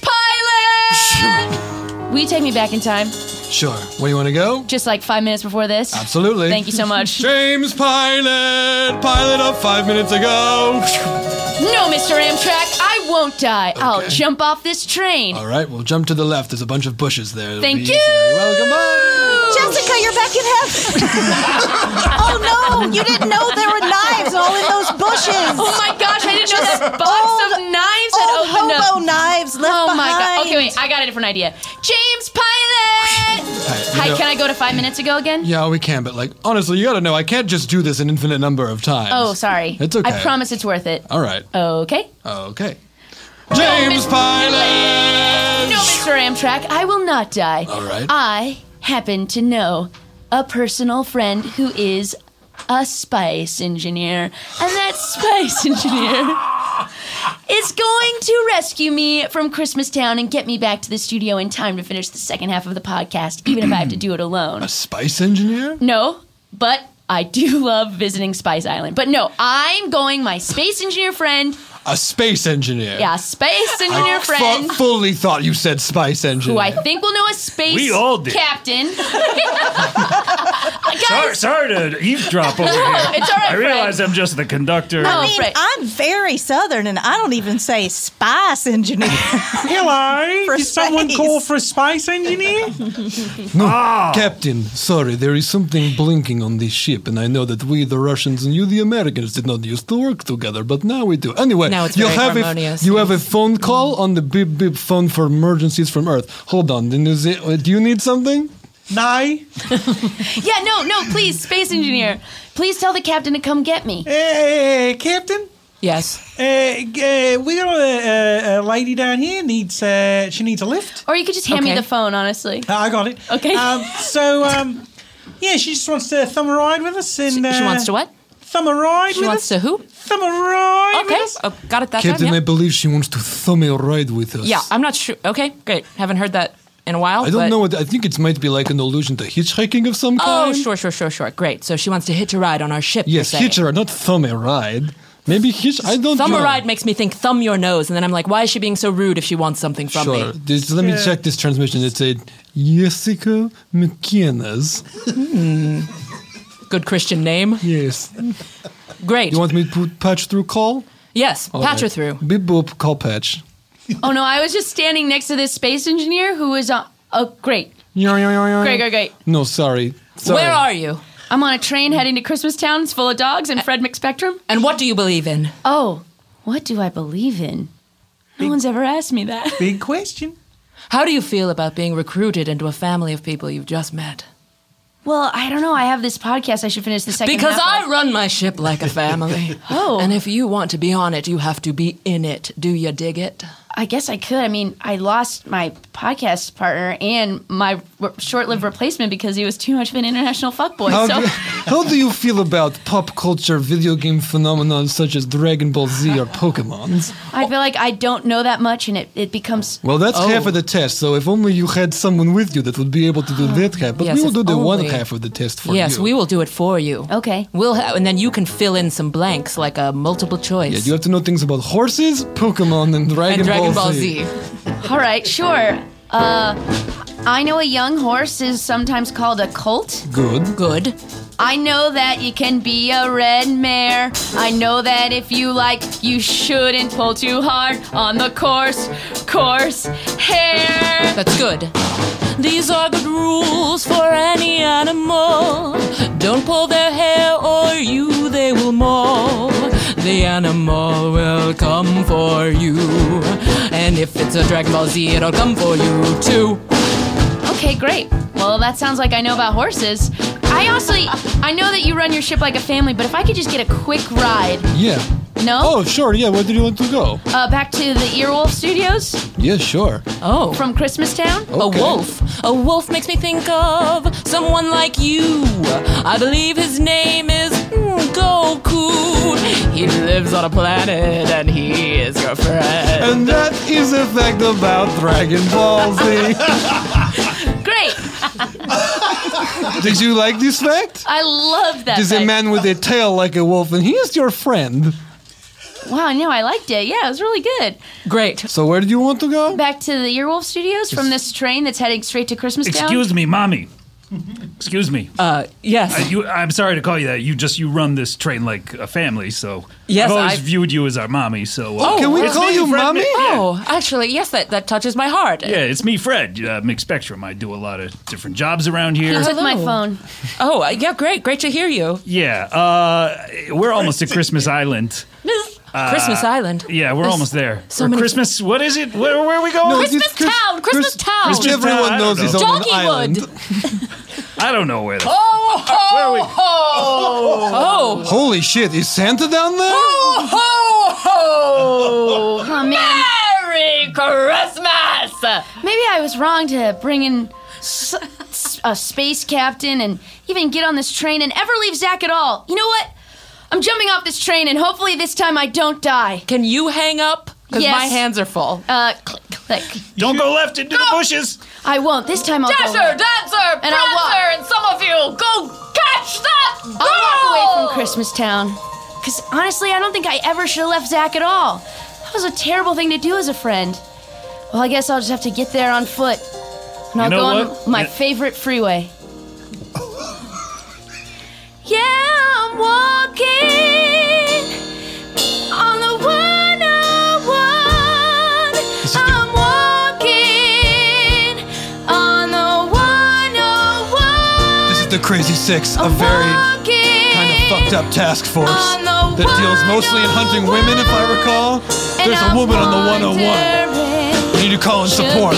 Pilot! Will you take me back in time? Sure. Where do you want to go? Just like 5 minutes before this? Absolutely. Thank you so much. James Pilot of 5 minutes ago. No, Mr. Amtrak, I won't die. I'll jump off this train. All right, we'll jump to the left. There's a bunch of bushes there. It'll Thank be you. easier. You're welcome. Bye. Jessica, you're back in heaven. Oh no, you didn't know there were knives all in those bushes. Oh my gosh, I didn't know that box of knives had old opened up. hobo knives left Oh my god. behind. Okay, wait, I got a different idea. James Pilot! you Hi, know- can I go to 5 minutes ago again? Yeah, we can, but honestly, you gotta know, I can't just do this an infinite number of times. Oh, sorry. It's okay. I promise it's worth it. All right. Okay. Okay. James Pilot! No, Mr. Amtrak, I will not die. All right. I happen to know a personal friend who is a spice engineer, and that spice engineer is going to rescue me from Christmastown and get me back to the studio in time to finish the second half of the podcast, even if I have to do it alone. A spice engineer? No, but I do love visiting Spice Island. But no, I'm going my space engineer friend. A space engineer. Yeah, space engineer friend. Fully thought you said spice engineer. Who I think will know a space We all did. captain. Sorry to eavesdrop over here. It's all right, I realize I'm just the conductor. I mean, I'm very Southern, and I don't even say spice engineer. Hello, For did someone space. call for a space engineer? No, Ah. Captain, sorry, there is something blinking on this ship, and I know that we, the Russians, and you, the Americans, did not used to work together, but now we do. Anyway, Now it's you very have harmonious, you have a phone call on the beep beep phone for emergencies from Earth. Hold on, then do you need something? No. Yeah, no, please, space engineer. Please tell the captain to come get me. Hey, Captain? Yes. We got a lady down here she needs a lift. Or you could just hand me Okay. the phone, honestly. I got it. Okay. Yeah, she just wants to thumb a ride with us. And, She wants to what? Thumb a ride She with wants us. to who? Thumb a ride Okay. with us. Oh, got it that Captain, time. I Yeah. believe she wants to thumb a ride with us. Yeah, I'm not sure. Okay, great. Haven't heard that in a while. I don't but- know. I think it might be like an allusion to hitchhiking of some Oh, kind. sure. Great. So she wants to hitch a ride on our ship. Yes, you're saying. hitch a, not thumb a ride. Maybe hitch. I don't Thumb know. a ride makes me think thumb your nose, and then I'm like, why is she being so rude if she wants something from Sure. me? Let me check this transmission. It said Jessica McKenna's. Good Christian name. Yes. Great. You want me to put patch through call? Yes, All patch her right. through. Beep boop, call patch. Oh, no, I was just standing next to this space engineer who is great. Great. No, sorry. Where are you? I'm on a train heading to Christmastown. It's full of dogs and Fred McSpectrum. And what do you believe in? Oh, what do I believe in? No one's ever asked me that. Big question. How do you feel about being recruited into a family of people you've just met? Well, I don't know. I have this podcast. I should finish the second Because half I run my ship like a family. Oh. And if you want to be on it, you have to be in it. Do you dig it? I guess I could. I mean, I lost my podcast partner and my short-lived replacement because he was too much of an international fuckboy. How do you feel about pop culture video game phenomenon such as Dragon Ball Z or Pokemon? I feel like I don't know that much, and it becomes... Well, that's half of the test. So if only you had someone with you that would be able to do that half. But Yes, we will if do the one only. half of the test for Yes, you. we will do it for you. Okay. And then you can fill in some blanks like a multiple choice. Yeah, you have to know things about horses, Pokemon, and Dragon Ball Z. All right, sure. I know a young horse is sometimes called a colt. Good. I know that you can be a red mare. I know that if you like, you shouldn't pull too hard on the course hair. That's good. These are good rules for any animal. Don't pull their hair or they will maul. The animal will come for you. And if it's a Dragon Ball Z, it'll come for you too. Okay, great. Well, that sounds like I know about horses. I know that you run your ship like a family, but if I could just get a quick ride. Yeah. No? Oh, sure. Yeah, where did you want to go? Back to the Earwolf Studios Yeah, sure. Oh. from Christmastown. Okay. A wolf. A wolf makes me think of someone like you. I believe his name is Goku. He lives on a planet and he is your friend. And that is a fact about Dragon Ball Z. Great. Did you like this fact? I love that. There's a fact. man with a tail like a wolf, and he is your friend. Wow, no, I liked it. Yeah, it was really good. Great. So where did you want to go? Back to the Earwolf Studios from this train that's heading straight to Christmastown. Excuse me, mommy. Excuse me. Yes. I'm sorry to call you that. You run this train like a family, so Yes, I've always I've- viewed you as our mommy. So can we it's call me, you Fred mommy? Yeah. Oh, actually, yes, that touches my heart. Yeah, it's me, Fred, McSpectrum. I do a lot of different jobs around here. He took my phone. Oh, yeah, great to hear you. Yeah, we're almost at Christmas Island. Christmas Island. Yeah, we're There's almost there. so Or many- Christmas. What is it? Where are we going? No, Christmas Town. Christmas Everyone Town, I knows don't he's know. on an Donkeywood. island. I don't know where. Oh, ho, Where are we? ho, Holy shit, is Santa down there? ho, ho. Oh, man. Merry Christmas! Maybe I was wrong to bring in a space captain and even get on this train and ever leave Zach at all. You know what? I'm jumping off this train and hopefully this time I don't die. Can you hang up? Because Yes. my hands are full. Click, click. Don't go left into the bushes. I won't. This time I'll go. Dasher, Dancer, And I'll walk. Prancer, and some of you, go catch that girl! I'll walk away from Christmastown. Because honestly, I don't think I ever should have left Zach at all. That was a terrible thing to do as a friend. Well, I guess I'll just have to get there on foot. And I'll You know go on what? my Yeah. favorite freeway. the Crazy Six, a very kind of fucked up task force that deals mostly in hunting women, if I recall. There's a woman on the 101. You need to call in support.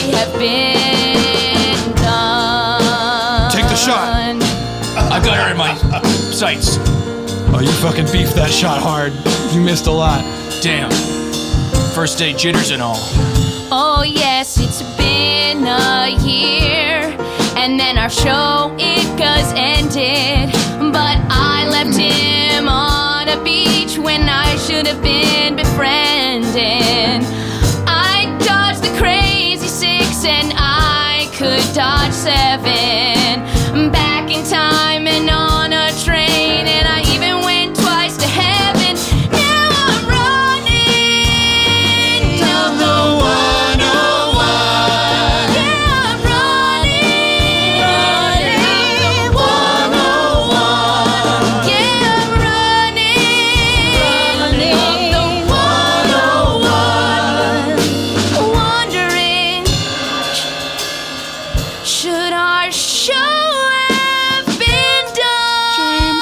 Take the shot. I've got her in my sights. Oh, you fucking beefed that shot hard. You missed a lot. Damn. First day jitters and all. Oh yes, it's been a year, and then our show it goes ended. But I left him on a beach when I should have been befriended. I dodged the Crazy Six and I could dodge 7. Back in time and on a train, and I even went twice to heaven. Now I'm running down the 101. Yeah, I'm running down the 101. Yeah, I'm running up the 101. Wondering, should our show have been done?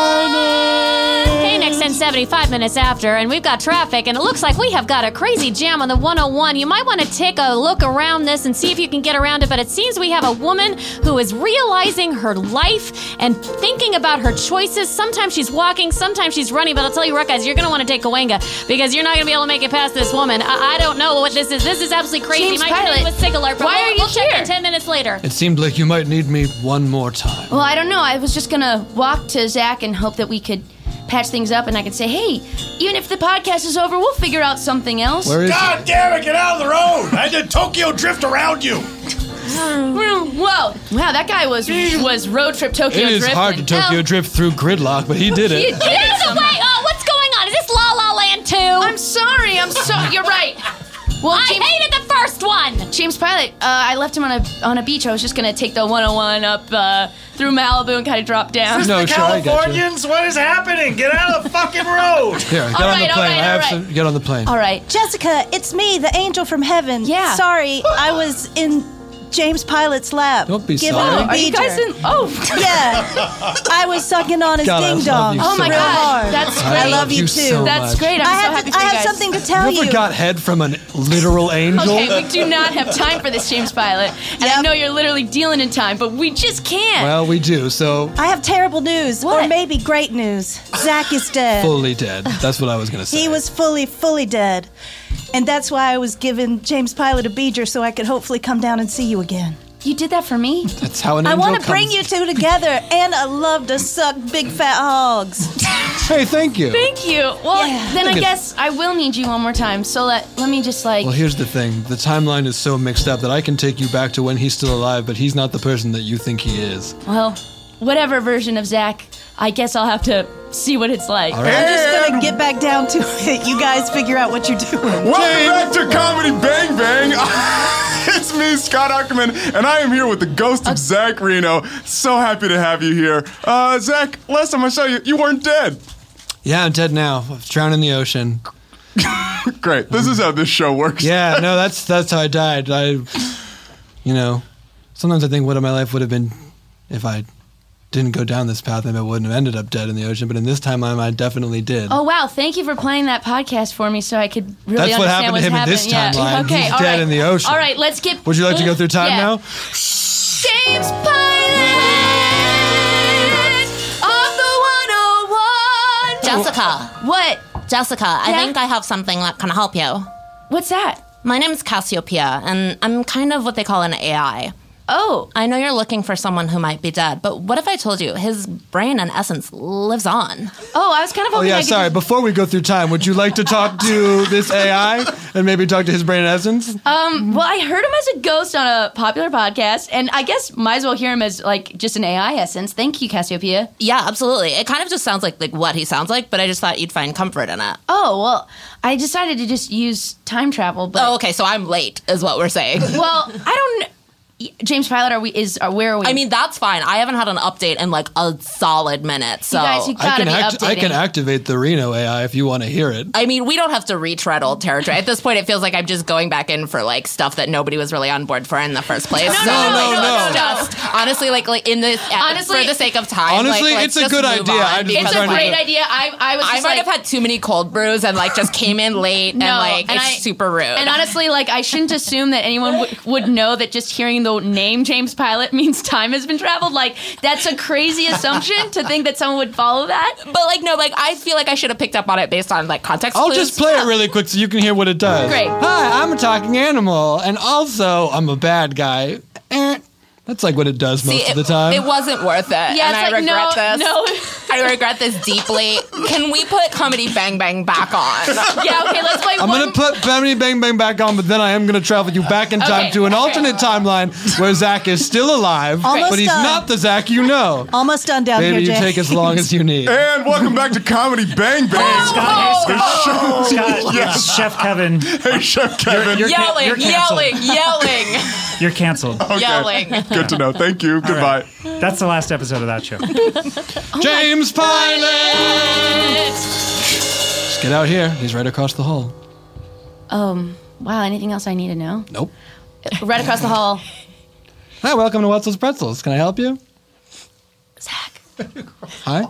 75 minutes after, and we've got traffic, and it looks like we have got a crazy jam on the 101. You might want to take a look around this and see if you can get around it, but it seems we have a woman who is realizing her life and thinking about her choices. Sometimes she's walking, sometimes she's running, but I'll tell you what, guys, you're going to want to take Cahuenga because you're not going to be able to make it past this woman. I don't know what this is. This is absolutely crazy. James My Pilot, name was Sig Alert, but why are you we'll check here? in 10 minutes later. It seemed like you might need me one more time. Well, I don't know. I was just gonna walk to Zach and hope that we could patch things up, and I could say, hey, even if the podcast is over, we'll figure out something else. God damn it, get out of the road! I did Tokyo drift around you! Whoa! Wow, that guy was road trip Tokyo It is drift. hard to Tokyo drift through gridlock, but he did it. Get out of the way! Oh, what's going on? Is this La La Land 2? I'm sorry. You're right. Well, I hated the first one. James Pilot, I left him on a beach. I was just gonna take the 101 up through Malibu and kind of drop down. No, sure, I got you. Californians, what is happening? Get out of the fucking road! Here, get on the plane. Get on the plane. All right. Jessica, it's me, the angel from heaven. Yeah. Sorry, I was in James Pilot's lab. Don't be giving sorry. him a Are you guys beater. in? Oh, Yeah. I was sucking on his God, I ding love dong. you oh my so God, hard. that's I great. I love you too. so That's much. great. I'm I so have, happy to, for I you have guys. something to tell You you. ever got head from a literal angel? Okay, we do not have time for this, James Pilot. And I know you're literally dealing in time, but we just can't. Well, we do, so I have terrible news, What? or maybe great news. Zach is dead. fully dead. That's what I was going to say. He was fully dead. And that's why I was giving James Pilot a beater so I could hopefully come down and see you again. You did that for me? That's how an I angel want to bring you two together, and I love to suck big fat hogs. Hey, thank you. Thank you. Well, then I Look at- guess I will need you one more time. So let me just like. Well, here's the thing. The timeline is so mixed up that I can take you back to when he's still alive, but he's not the person that you think he is. Well, whatever version of Zach, I guess I'll have to see what it's like. All right. I'm just going to get back down to it. You guys figure out what you're doing. Welcome back to Comedy Bang Bang. It's me, Scott Ackerman, and I am here with the ghost of Zach Reno. So happy to have you here. Zach, last time I saw you, you weren't dead. Yeah, I'm dead now. I was drowned in the ocean. Great. This is how this show works. Yeah, no, that's how I died. Sometimes I think what my life would have been if I didn't go down this path and I wouldn't have ended up dead in the ocean. But in this timeline, I definitely did. Oh wow! Thank you for playing that podcast for me, so I could really That's what understand happened to what's him in this happening. timeline. Okay, He's all dead right. in the ocean. All right, let's get. Would you like to go through time Yeah. now? James Pilot of the 101. Jessica. What? Jessica, I Yeah? think I have something that can help you. What's that? My name's Cassiopeia, and I'm kind of what they call an AI. Oh. I know you're looking for someone who might be dead, but what if I told you his brain and essence lives on? Oh, I was kind of Oh, hoping yeah, I could sorry. Before we go through time, would you like to talk to this AI and maybe talk to his brain essence? Well, I heard him as a ghost on a popular podcast, and I guess might as well hear him as like just an AI essence. Thank you, Cassiopeia. Yeah, absolutely. It kind of just sounds like what he sounds like, but I just thought you'd find comfort in it. Oh, well, I decided to just use time travel, but Oh, okay, so I'm late, is what we're saying. well, I don't know. James Pilot, where are we? I mean, that's fine. I haven't had an update in like a solid minute, so guys, you gotta be updating. I can activate the Reno AI if you want to hear it. I mean, we don't have to retread old territory. At this point, it feels like I'm just going back in for like stuff that nobody was really on board for in the first place. No. It's just, honestly, like in this, Honestly- for the sake of time, Honestly, let's it's a just good move idea. on I just because, It's a great idea. I was I just might like, have had too many cold brews and like just came in late and it's super rude. And honestly, like I shouldn't assume that anyone would know that just hearing the name James Pilot means time has been traveled. Like that's a crazy assumption to think that someone would follow that. But like no, like I feel like I should have picked up on it based on like context. I'll clues. just play it really quick so you can hear what it does. Great. Hi, I'm a talking animal, and also I'm a bad guy. That's like what it does most of the time. It wasn't worth it. Yeah, and it's I like, regret this. no. I regret this deeply. Can we put Comedy Bang Bang back on? Yeah, okay, let's play I'm going to put Comedy Bang Bang back on, but then I am going to travel you back in time to an alternate timeline where Zach is still alive, Almost but he's done. not the Zach you know. Almost done down Baby, here, you Jay. take as long as you need. And welcome back to Comedy Bang Bang. Scott, Yes. Chef Kevin. Hey, Chef Kevin. You're Yelling. You're canceled. Okay. Yelling. Good to know. Thank you. Goodbye. That's the last episode of that show. James Pilot! Just get out here. He's right across the hall. Wow, anything else I need to know? Nope. Right across the hall. Hi, welcome to Wetzel's Pretzels. Can I help you? Zach. Hi.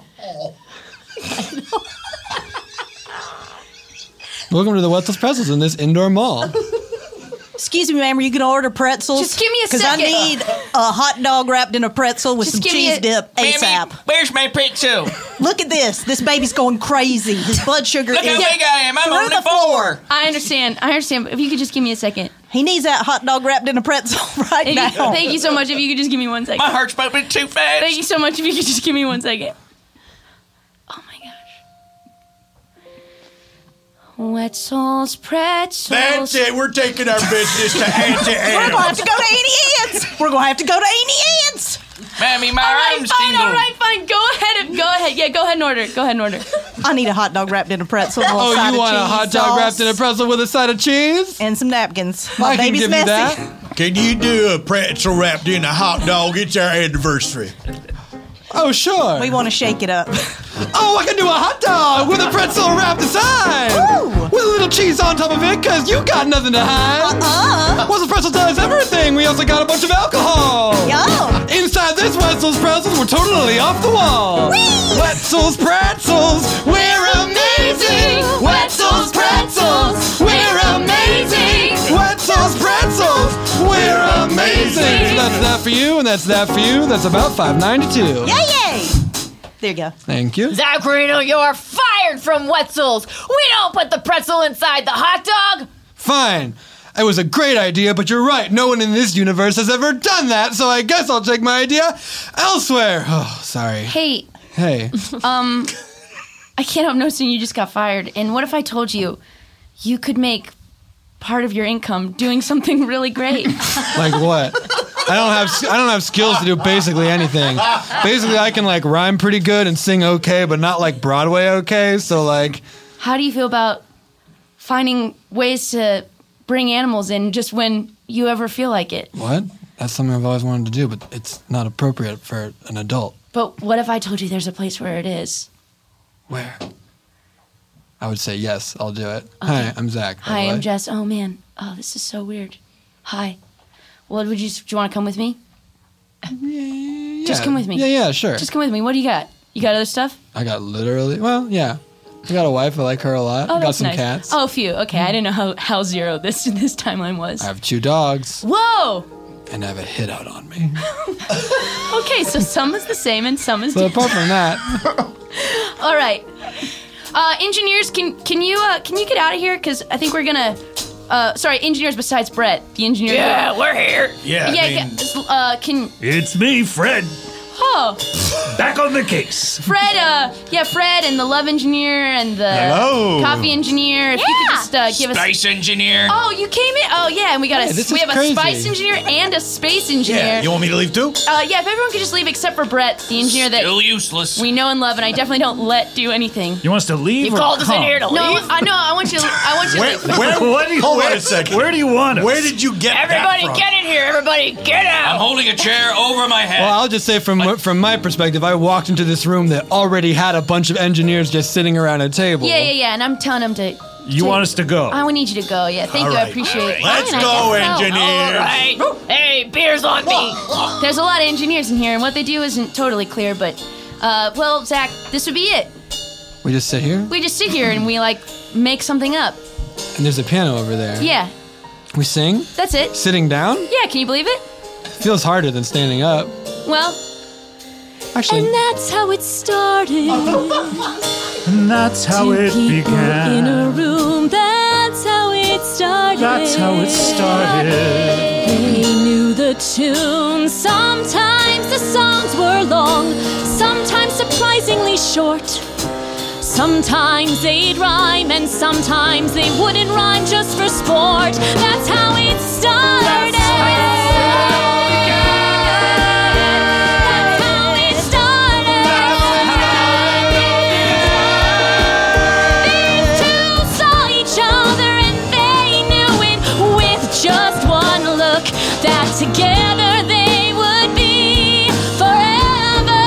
Welcome to the Wetzel's Pretzels in this indoor mall. Excuse me, ma'am, are you going to order pretzels? Just give me a Because I second. need a hot dog wrapped in a pretzel with Just some give me cheese a- dip ASAP. Where's my pretzel? Look at this. This baby's going crazy. His blood sugar Look is how big I am. I'm through only the floor. I understand. But if you could just give me a second. He needs that hot dog wrapped in a pretzel right now. Thank you so much. If you could just give me 1 second. My heart's pumping too fast. Thank you so much. If you could just give me 1 second. Wetzel's Pretzels. That's it. We're taking our business to Auntie We're Anne. going to have to go to Auntie Anne's. We're going to have to go to Auntie Anne's. Mammy, my arms Fine, tingle. all right, fine. Go ahead. Yeah, go ahead and order. I need a hot dog wrapped in a pretzel. And a little Oh, side you of want a cheese hot dog sauce wrapped in a pretzel with a side of cheese? and some napkins. My I can baby's give messy. you that. Can you do a pretzel wrapped in a hot dog? It's our anniversary. Oh, sure. We want to shake it up. Oh, I can do a hot dog with a pretzel wrapped inside. With a little cheese on top of it, because you got nothing to hide. Wetzel's Pretzel does everything. We also got a bunch of alcohol. Yum. Inside this Wetzel's Pretzels, we're totally off the wall. Wetzel's Pretzels, we're amazing. Wetzel's Pretzels, we're amazing. Wetzel's Pretzels, we're amazing. So that's that for you, and that's that for you. That's about $5.92. Yay! There you go. Thank you. Zacharino, you're fired from Wetzel's. We don't put the pretzel inside the hot dog. Fine. It was a great idea, but you're right. No one in this universe has ever done that, so I guess I'll take my idea elsewhere. Oh, sorry. Hey, Hey. I can't help noticing you just got fired. And what if I told you you could make part of your income doing something really great? Like what? I don't have skills to do basically anything. Basically, I can like rhyme pretty good and sing okay, but not like Broadway okay. So like, How do you feel about finding ways to bring animals in just when you ever feel like it? what? That's something I've always wanted to do, but it's not appropriate for an adult. But what if I told you there's a place where it is? Where? I would say yes, I'll do it. Hi, I'm Zach. by Hi, the I'm way. Jess. Oh man. Oh, this is so weird. Hi. Well, do you want to come with me? Just come with me. Yeah, sure. Just come with me. What do you got? You got other stuff? I got literally, well, yeah. I got a wife. I like her a lot. Oh, I got that's some nice. cats. Oh, a few. Okay, I didn't know how zero this timeline was. I have 2 dogs. Whoa. And I have a hit out on me. Okay, so some is the same and some is So different. apart from that, All right. Engineers, can you get out of here? Because I think we're gonna. Sorry, engineers besides Brett, the engineer. Yeah, we're here. Yeah, Yeah. Can. It's me, Fred. Oh, Back on the case. Fred. Fred and the love engineer and the Hello. coffee engineer. If you could just give us. Space engineer. Oh, you came in. Oh, yeah, and we got Hey, this we is have crazy. a spice engineer and a space engineer. Yeah, you want me to leave too? Yeah, if everyone could just leave except for Brett, the engineer that Still useless. we know and love, and I definitely don't let do anything. You want us to leave? You or called us in come? here to No, leave? I want you to leave. What do you Hold want? on a second. Where do you want us? Where did you get Everybody that from? get in here. Everybody get I'm out. holding a chair over my head. well, I'll just say from my perspective, I walked into this room that already had a bunch of engineers just sitting around a table. Yeah, and I'm telling him to You want us to go? I need you to go. Yeah, thank All you. I right. appreciate it. Let's go, engineers. All right. Hey, beer's on me. There's a lot of engineers in here, and what they do isn't totally clear, but, well, Zach, this would be it. We just sit here, We just sit here and we, make something up. and there's a piano over there. Yeah, We sing? that's it. Sitting down? Yeah, can you believe it? Feels harder than standing up. Well, Actually, And that's how it started. And that's how it In began. a room, that's how it started. That's how it started. They knew the tune. Sometimes the songs were long, sometimes surprisingly short. Sometimes they'd rhyme and sometimes they wouldn't rhyme just for sport. That's how it started. Just one look, that together they would be forever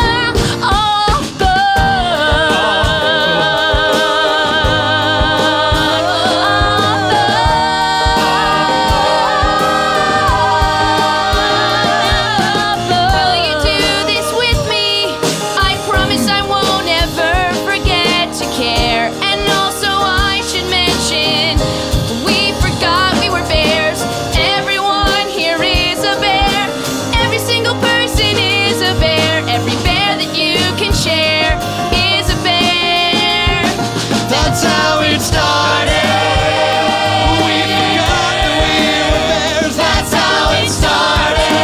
will you do this with me? I promise I won't ever forget to care. And also I should mention, we forgot we were bears. Everyone here is a bear. Every single person is a bear. Every bear that you can share is a bear. That's how it started. We forgot that we were bears. That's how it started.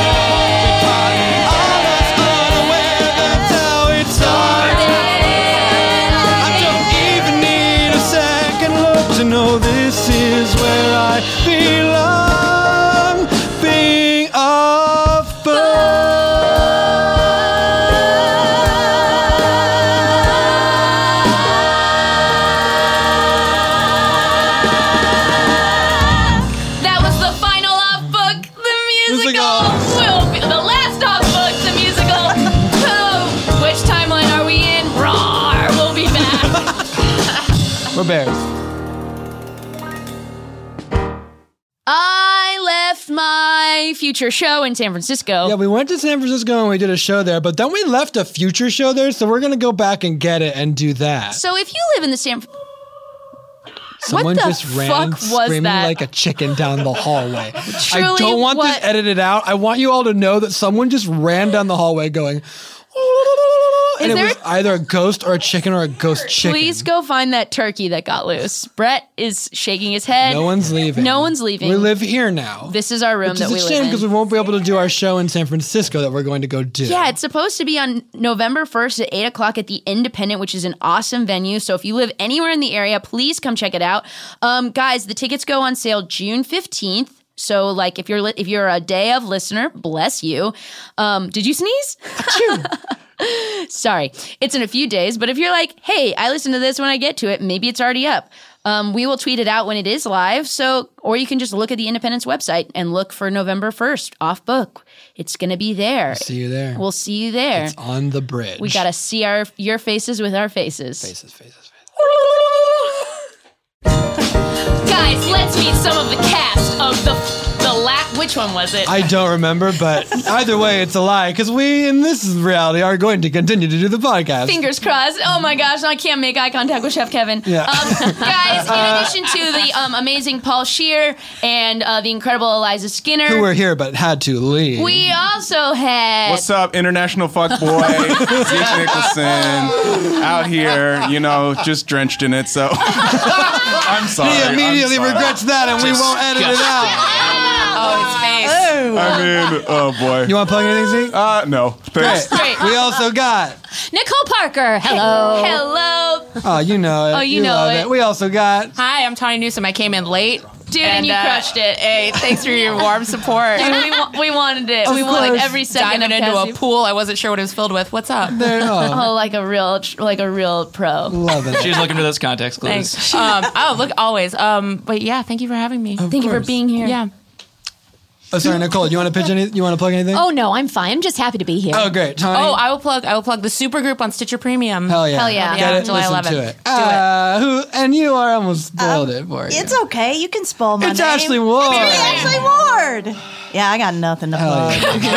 All of us unaware. That's how it started. I don't even need a second look to know this is where I belong. Being off That was the final off book, the musical. Will be the last off book, the musical. Oh, which timeline are we in? Roar! We'll be back. we're bears. I left my future show in San Francisco. Yeah, we went to San Francisco and we did a show there, but then we left a future show there, so we're gonna go back and get it and do that. So if you live in the San Someone what the just ran fuck was screaming that? like a chicken down the hallway. I Truly, don't want what- this edited out. I want you all to know that someone just ran down the hallway going, and Is it there- was either a ghost or a chicken or a ghost chicken. Please go find that turkey that got loose. Brett is shaking his head. No one's leaving. No one's leaving. We live here now. This is our room Which that is we a live shame in. because we won't be able to do our show in San Francisco that we're going to go do. Yeah, it's supposed to be on November 1st at 8 o'clock at the Independent, which is an awesome venue. So if you live anywhere in the area, please come check it out. Guys, the tickets go on sale June 15th. So, if you're a day of listener, bless you. Did you sneeze? Sorry, it's in a few days. But if you're like, hey, I listen to this when I get to it, maybe it's already up. We will tweet it out when it is live. Or you can just look at the Independence website and look for November 1st off book. It's gonna be there. See you there. We'll see you there. It's on the bridge. We gotta see your faces with our faces. Faces. Guys, let's meet some of the cast of the which one was it? I don't remember, but either way, it's a lie because we, in this reality, are going to continue to do the podcast. Fingers crossed. Oh my gosh, I can't make eye contact with Chef Kevin. Yeah. Guys, in addition to the amazing Paul Scheer and the incredible Eliza Skinner, Who were here but had to leave. we also had What's up, international fuckboy? Zeke Nicholson out here, just drenched in it. So I'm sorry. He immediately I'm sorry. regrets that, and we won't edit it out. Oh, his face. I mean, oh boy. You want to plug anything, Zeke? No. Thanks. Great. We also got. Nicole Parker. Hello. Hello. Oh, you know it. Oh, you know love it. We also got. Hi, I'm Tanya Newsom. I came in late. Dude, and you crushed it. Hey, thanks for your warm support. And we wanted it. We want course. every second Diving of into a Cassie. pool. I wasn't sure what it was filled with. What's up? Oh, like a real pro. Love it. She's looking for those context clues. Thanks. Look, always. But yeah, thank you for having me. Thank you for being here. Yeah. Oh, sorry, Nicole. You want to pitch anything? You want to plug anything? Oh no, I'm fine. I'm just happy to be here. Oh, great. Tony? Oh, I will plug the supergroup on Stitcher Premium. Hell yeah. Get it, July listen 11th. to it. Do it. And you are almost spoiled it for you. It's okay. You can spoil my It's name. Ashley Ward. It's Ashley Ward. Yeah, I got nothing to plug.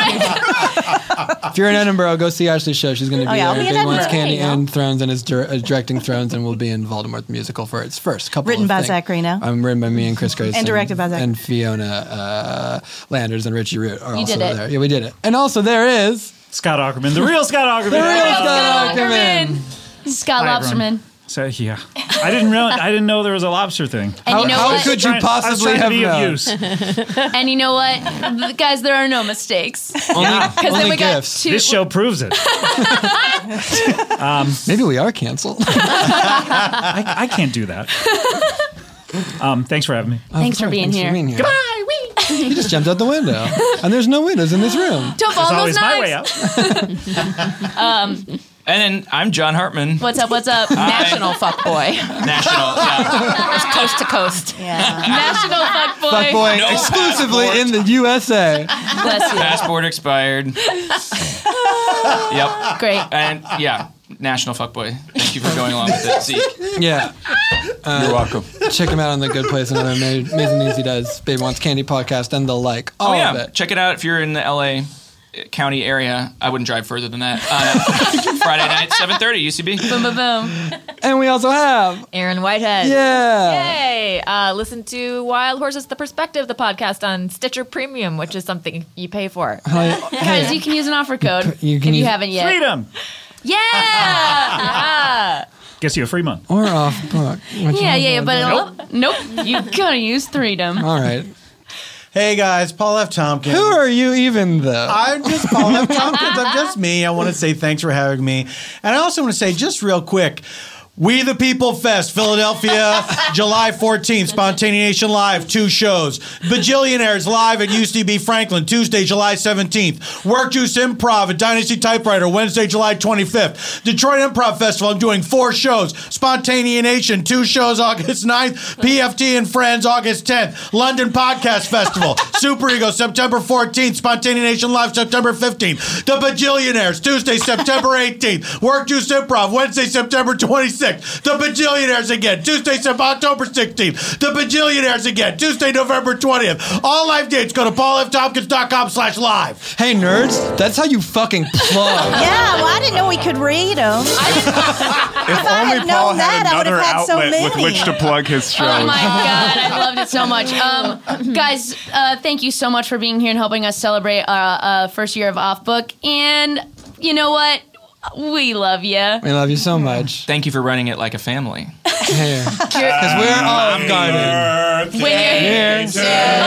If you're in Edinburgh, go see Ashley's show. She's going to be I'll there. be in Big Ones Edinburgh. Candy There you go. and Thrones, and is directing Thrones, and will be in Voldemort the musical for its first couple Written of by things. Zach Reno. Written by me and Chris Grace. And directed by Zach. And Fiona Landers and Richie Root are You also did it. there. Yeah, we did it. And also there is... Scott Aukerman, the real Scott Aukerman. The real Scott Aukerman. Scott Hi, Lobsterman. everyone. So yeah, I didn't know there was a lobster thing. And you know How what? could you I was possibly trying to have be of known? use. And you know what? Guys, there are no mistakes. Only, Because then only we got gifts. two. This show proves it. Maybe we are canceled. I can't do that. Thanks for having me. Thanks for being here. Goodbye. He just jumped out the window. And there's no windows in this room. Don't follow It's those always my knives. way out. And then I'm John Hartman. What's up? What's up? National fuckboy. National. Yeah. It's coast to coast. National fuckboy. Fuckboy No exclusively passport. in the USA. Bless you. Passport expired. Yep. Great. And yeah, national fuckboy. Thank you for going along with it, Zeke. Yeah. You're welcome. Check him out on The Good Place and other amazing things he does. Baby Wants Candy podcast and the like. All Oh yeah, of it. check it out if you're in the LA County area. I wouldn't drive further than that. Friday night, 7:30, UCB. Boom, boom, boom. And we also have Aaron Whitehead. Yeah. Yay! Listen to Wild Horses: The Perspective, the podcast on Stitcher Premium, which is something you pay for. Guys, you can use an offer code You can if you use- haven't yet. Freedom. Yeah. Yeah. Gets you a free month. Or off book. Yeah, but nope. You gotta use Freedom. All right. Hey guys, Paul F. Tompkins. Who are you even though? I'm just Paul F. Tompkins. I'm just me. I want to say thanks for having me. And I also want to say, just real quick, We the People Fest, Philadelphia, July 14th, Spontaneation Live, 2 shows. Bajillionaires live at UCB Franklin, Tuesday, July 17th. Work Juice Improv at Dynasty Typewriter, Wednesday, July 25th. Detroit Improv Festival, I'm doing 4 shows. Spontaneation, 2 shows, August 9th. PFT and Friends, August 10th. London Podcast Festival, Super Ego, September 14th. Spontaneation Live, September 15th. The Bajillionaires, Tuesday, September 18th. Work Juice Improv, Wednesday, September 26th. The Bajillionaires again, Tuesday, October 16th. The Bajillionaires again, Tuesday, November 20th. All live dates, go to paulftompkins.com/live. Hey, nerds, that's how you fucking plug. Yeah, well, I didn't know we could read them. If I only had Paul known had that, I would've another had so outlet with many. which to plug his show. Oh my god, I loved it so much. Guys, thank you so much for being here and helping us celebrate our first year of Off Book. And you know what? We love you. We love you so much. Thank you for running it like a family. Because we're Olive Garden. When you're Here.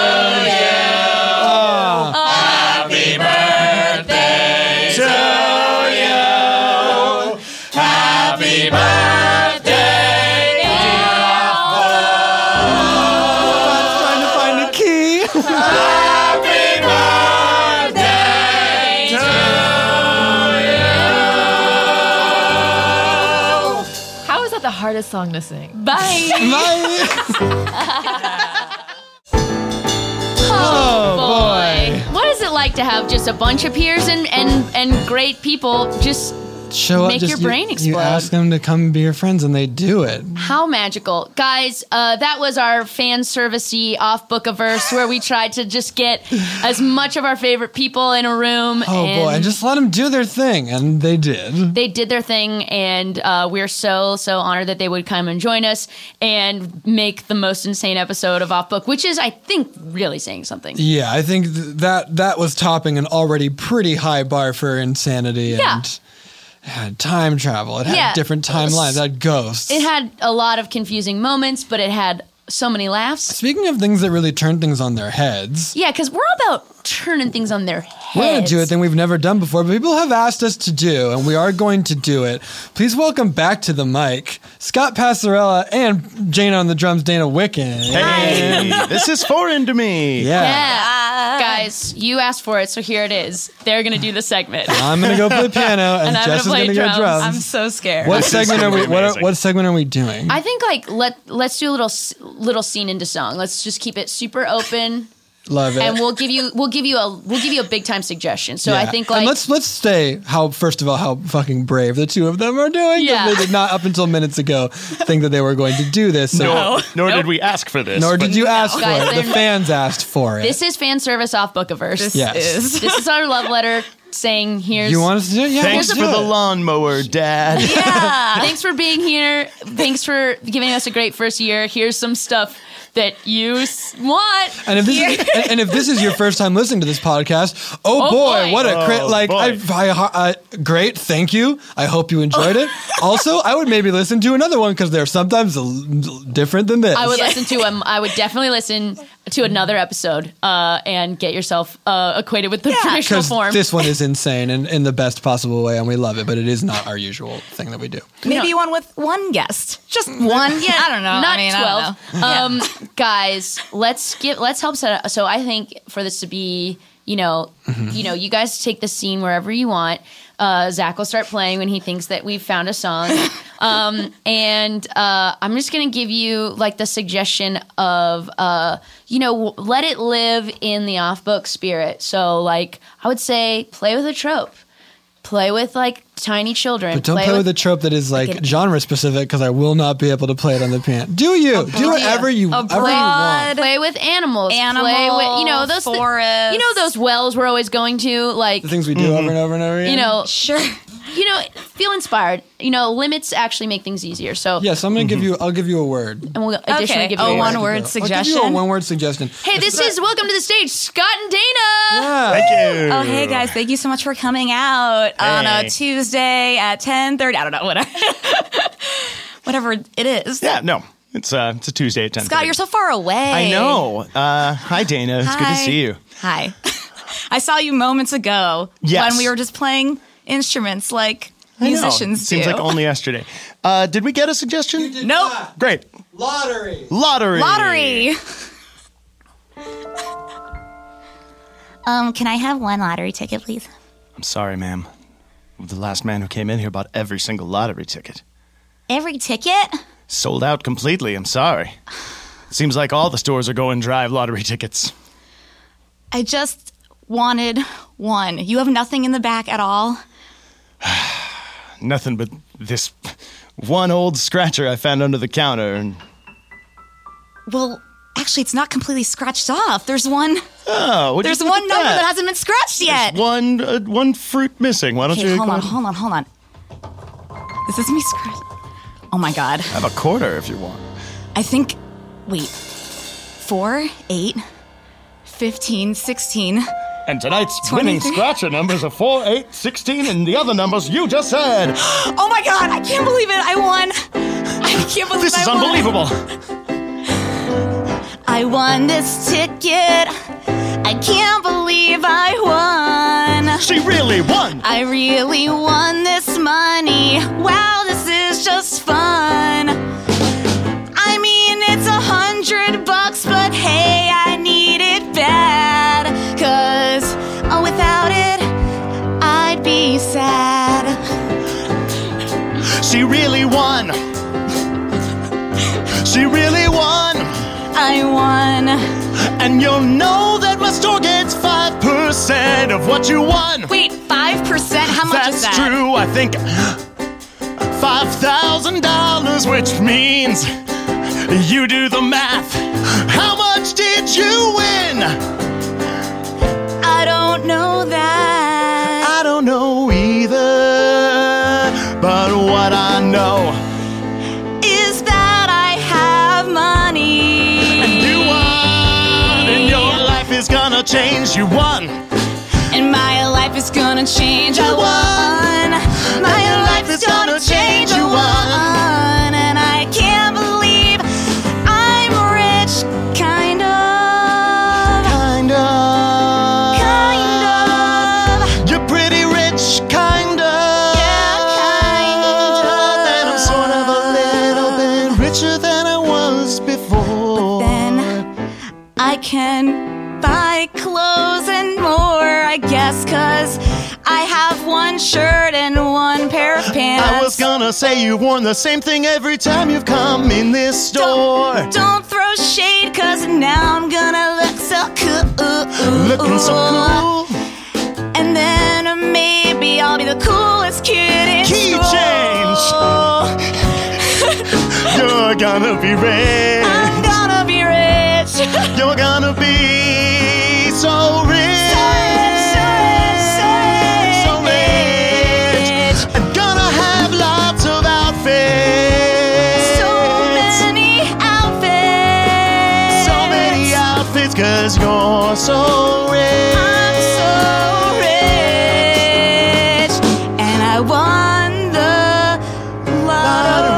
Happy birthday to you. Happy birthday, Trying to find a key. Happy birthday to How is that the hardest song to sing? Bye. Oh, boy. What is it like to have just a bunch of peers and great people just Show up, make just your brain explode? You ask them to come be your friends, and they do it. How magical. Guys, that was our fan servicey off Bookiverse where we tried to just get as much of our favorite people in a room. Oh, boy. And just let them do their thing, and they did. They did their thing, and we're so honored that they would come and join us and make the most insane episode of Off Book, which is, I think, really saying something. Yeah, I think that was topping an already pretty high bar for insanity. Yeah. And it had time travel. It had different timelines. It had ghosts. It had a lot of confusing moments, but it had so many laughs. Speaking of things that really turn things on their heads, Yeah, because we're all about turning things on their we're going heads. to do a thing we've never done before, but people have asked us to do, and we are going to do it. Please welcome back to the mic, Scott Passarella and Jane on the drums, Dana Wicken. Hey, this is foreign to me. Yeah. Guys, you asked for it, so here it is. They're going to do the segment. I'm going to go play piano, and I'm Jess is gonna going to play go drums. I'm so scared. What segment are we? What segment are we doing? I think let's do a little scene into song. Let's just keep it super open. Love it. And we'll give you a big time suggestion. So I Yeah. think and let's say how fucking brave the two of them are doing. 'Cause Yeah. They did not up until minutes ago think that they were going to do this. So Nor did we ask for this. Nor did you ask Guys, for it. The they're- fans asked for it. this is fan service off Bookiverse. This Yes. is. This is our love letter saying here's. You want us to do it? Yeah. Thanks for the lawnmower, Dad. Yeah. Thanks for being here. Thanks for giving us a great first year. Here's some stuff that you want. And if this is your first time listening to this podcast, oh boy, what a great, thank you. I hope you enjoyed it. Also, I would maybe listen to another one because they're sometimes different than this. I would listen to I would definitely listen to another episode and get yourself acquainted with the traditional form. This one is insane and in the best possible way, and we love it. But it is not our usual thing that we do. Maybe one with one guest, just one. Yeah, I don't know. Not I mean, 12. I don't know. Guys, let's help set up. So I think for this to be, you guys take the scene wherever you want. Zach will start playing when he thinks that we've found a song. And I'm just going to give you like the suggestion of, let it live in the off-book spirit. So like, I would say play with a trope. Play with like tiny children. But don't play with a trope that is like genre specific because I will not be able to play it on the piano. Do you? Do whatever you want. Play with animals. Play with those forest. Those wells we're always going to, like The things we do over and over and over again. Sure. Feel inspired. Limits actually make things easier. So yes, I'm gonna I'll give you a word. And we'll additionally give you a one-word suggestion. I'll give you a one-word suggestion. Hey, this is welcome to the stage, Scott and Dana. Yeah. Thank you. Oh, hey guys, thank you so much for coming out on a Tuesday at 10:30. I don't know, whatever it is. Yeah, no, it's a Tuesday at 10:30. Scott, you're so far away. I know. Hi, Dana. It's good to see you. Hi. I saw you moments ago when we were just playing instruments like musicians do. Seems like only yesterday. Did we get a suggestion? Nope. Great. Lottery. Can I have one lottery ticket, please? I'm sorry, ma'am. The last man who came in here bought every single lottery ticket. Every ticket? Sold out completely. I'm sorry. Seems like all the stores are going dry of lottery tickets. I just wanted one. You have nothing in the back at all? Nothing but this one old scratcher I found under the counter. And well, actually, it's not completely scratched off. There's one. Oh, there's one number that hasn't been scratched yet. There's one fruit missing. Why don't you? Hold on. This is me scratch. Oh my God. I have a quarter if you want. I think. Wait. 4, 8, 15, 16. And tonight's 23? winning scratcher numbers are 4, 8, 16, and the other numbers you just said. Oh my God! I can't believe it! I won! I can't believe this is I won. unbelievable. I won this ticket. I can't believe I won. She really won. I really won this money. Wow, this is just fun. I mean, it's $100, but hey, I need it bad. 'Cause without it, I'd be sad. She really won. She really won. I won. And you'll know that my store gets 5% of what you won. Wait, 5%? How much is that? That's true. I think $5,000, which means you do the math. How much did you win? I don't know that. I don't know either. But what I know is that I have money. And you won. And your life is gonna change. You won. And my life is gonna change. I won. My life is gonna change. I won. And I can't believe I'm rich. Kind of. You're pretty rich, kind of. Yeah, kind of. And I'm sort of a little bit richer than I was before. But then I can buy clothes and more, I guess, 'cause I have one shirt and one pair of pants. I was gonna say you've worn the same thing every time you've come in this store. Don't throw shade, 'cause now I'm gonna look so so cool. Looking so cool. And then maybe I'll be the coolest kid in Key school. change. You're gonna be rich. I'm gonna be rich. You're gonna be so rich. So rich. I'm gonna have lots of outfits. So many outfits. So many outfits, 'cause you're so rich. I'm so rich. And I won the lottery.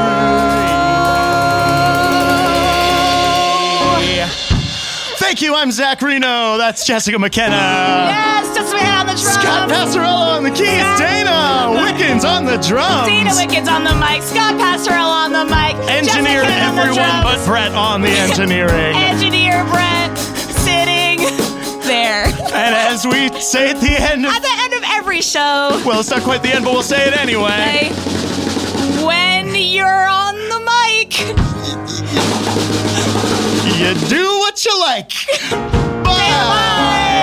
Thank you, I'm Zach Reno. That's Jessica McKenna. Yes, just me on the drums. Scott Passarello on the keys. Dana Wickens on the drums. Dana Wickens on the mic. Scott Passarello on the mic. Engineer Jessica on the everyone drums. but Brett on the engineering. Engineer Brett sitting there. And as we say at the end of... At the end of every show. Well, it's not quite the end, but we'll say it anyway. When you're on the mic. You do what you like. Bye. Bye.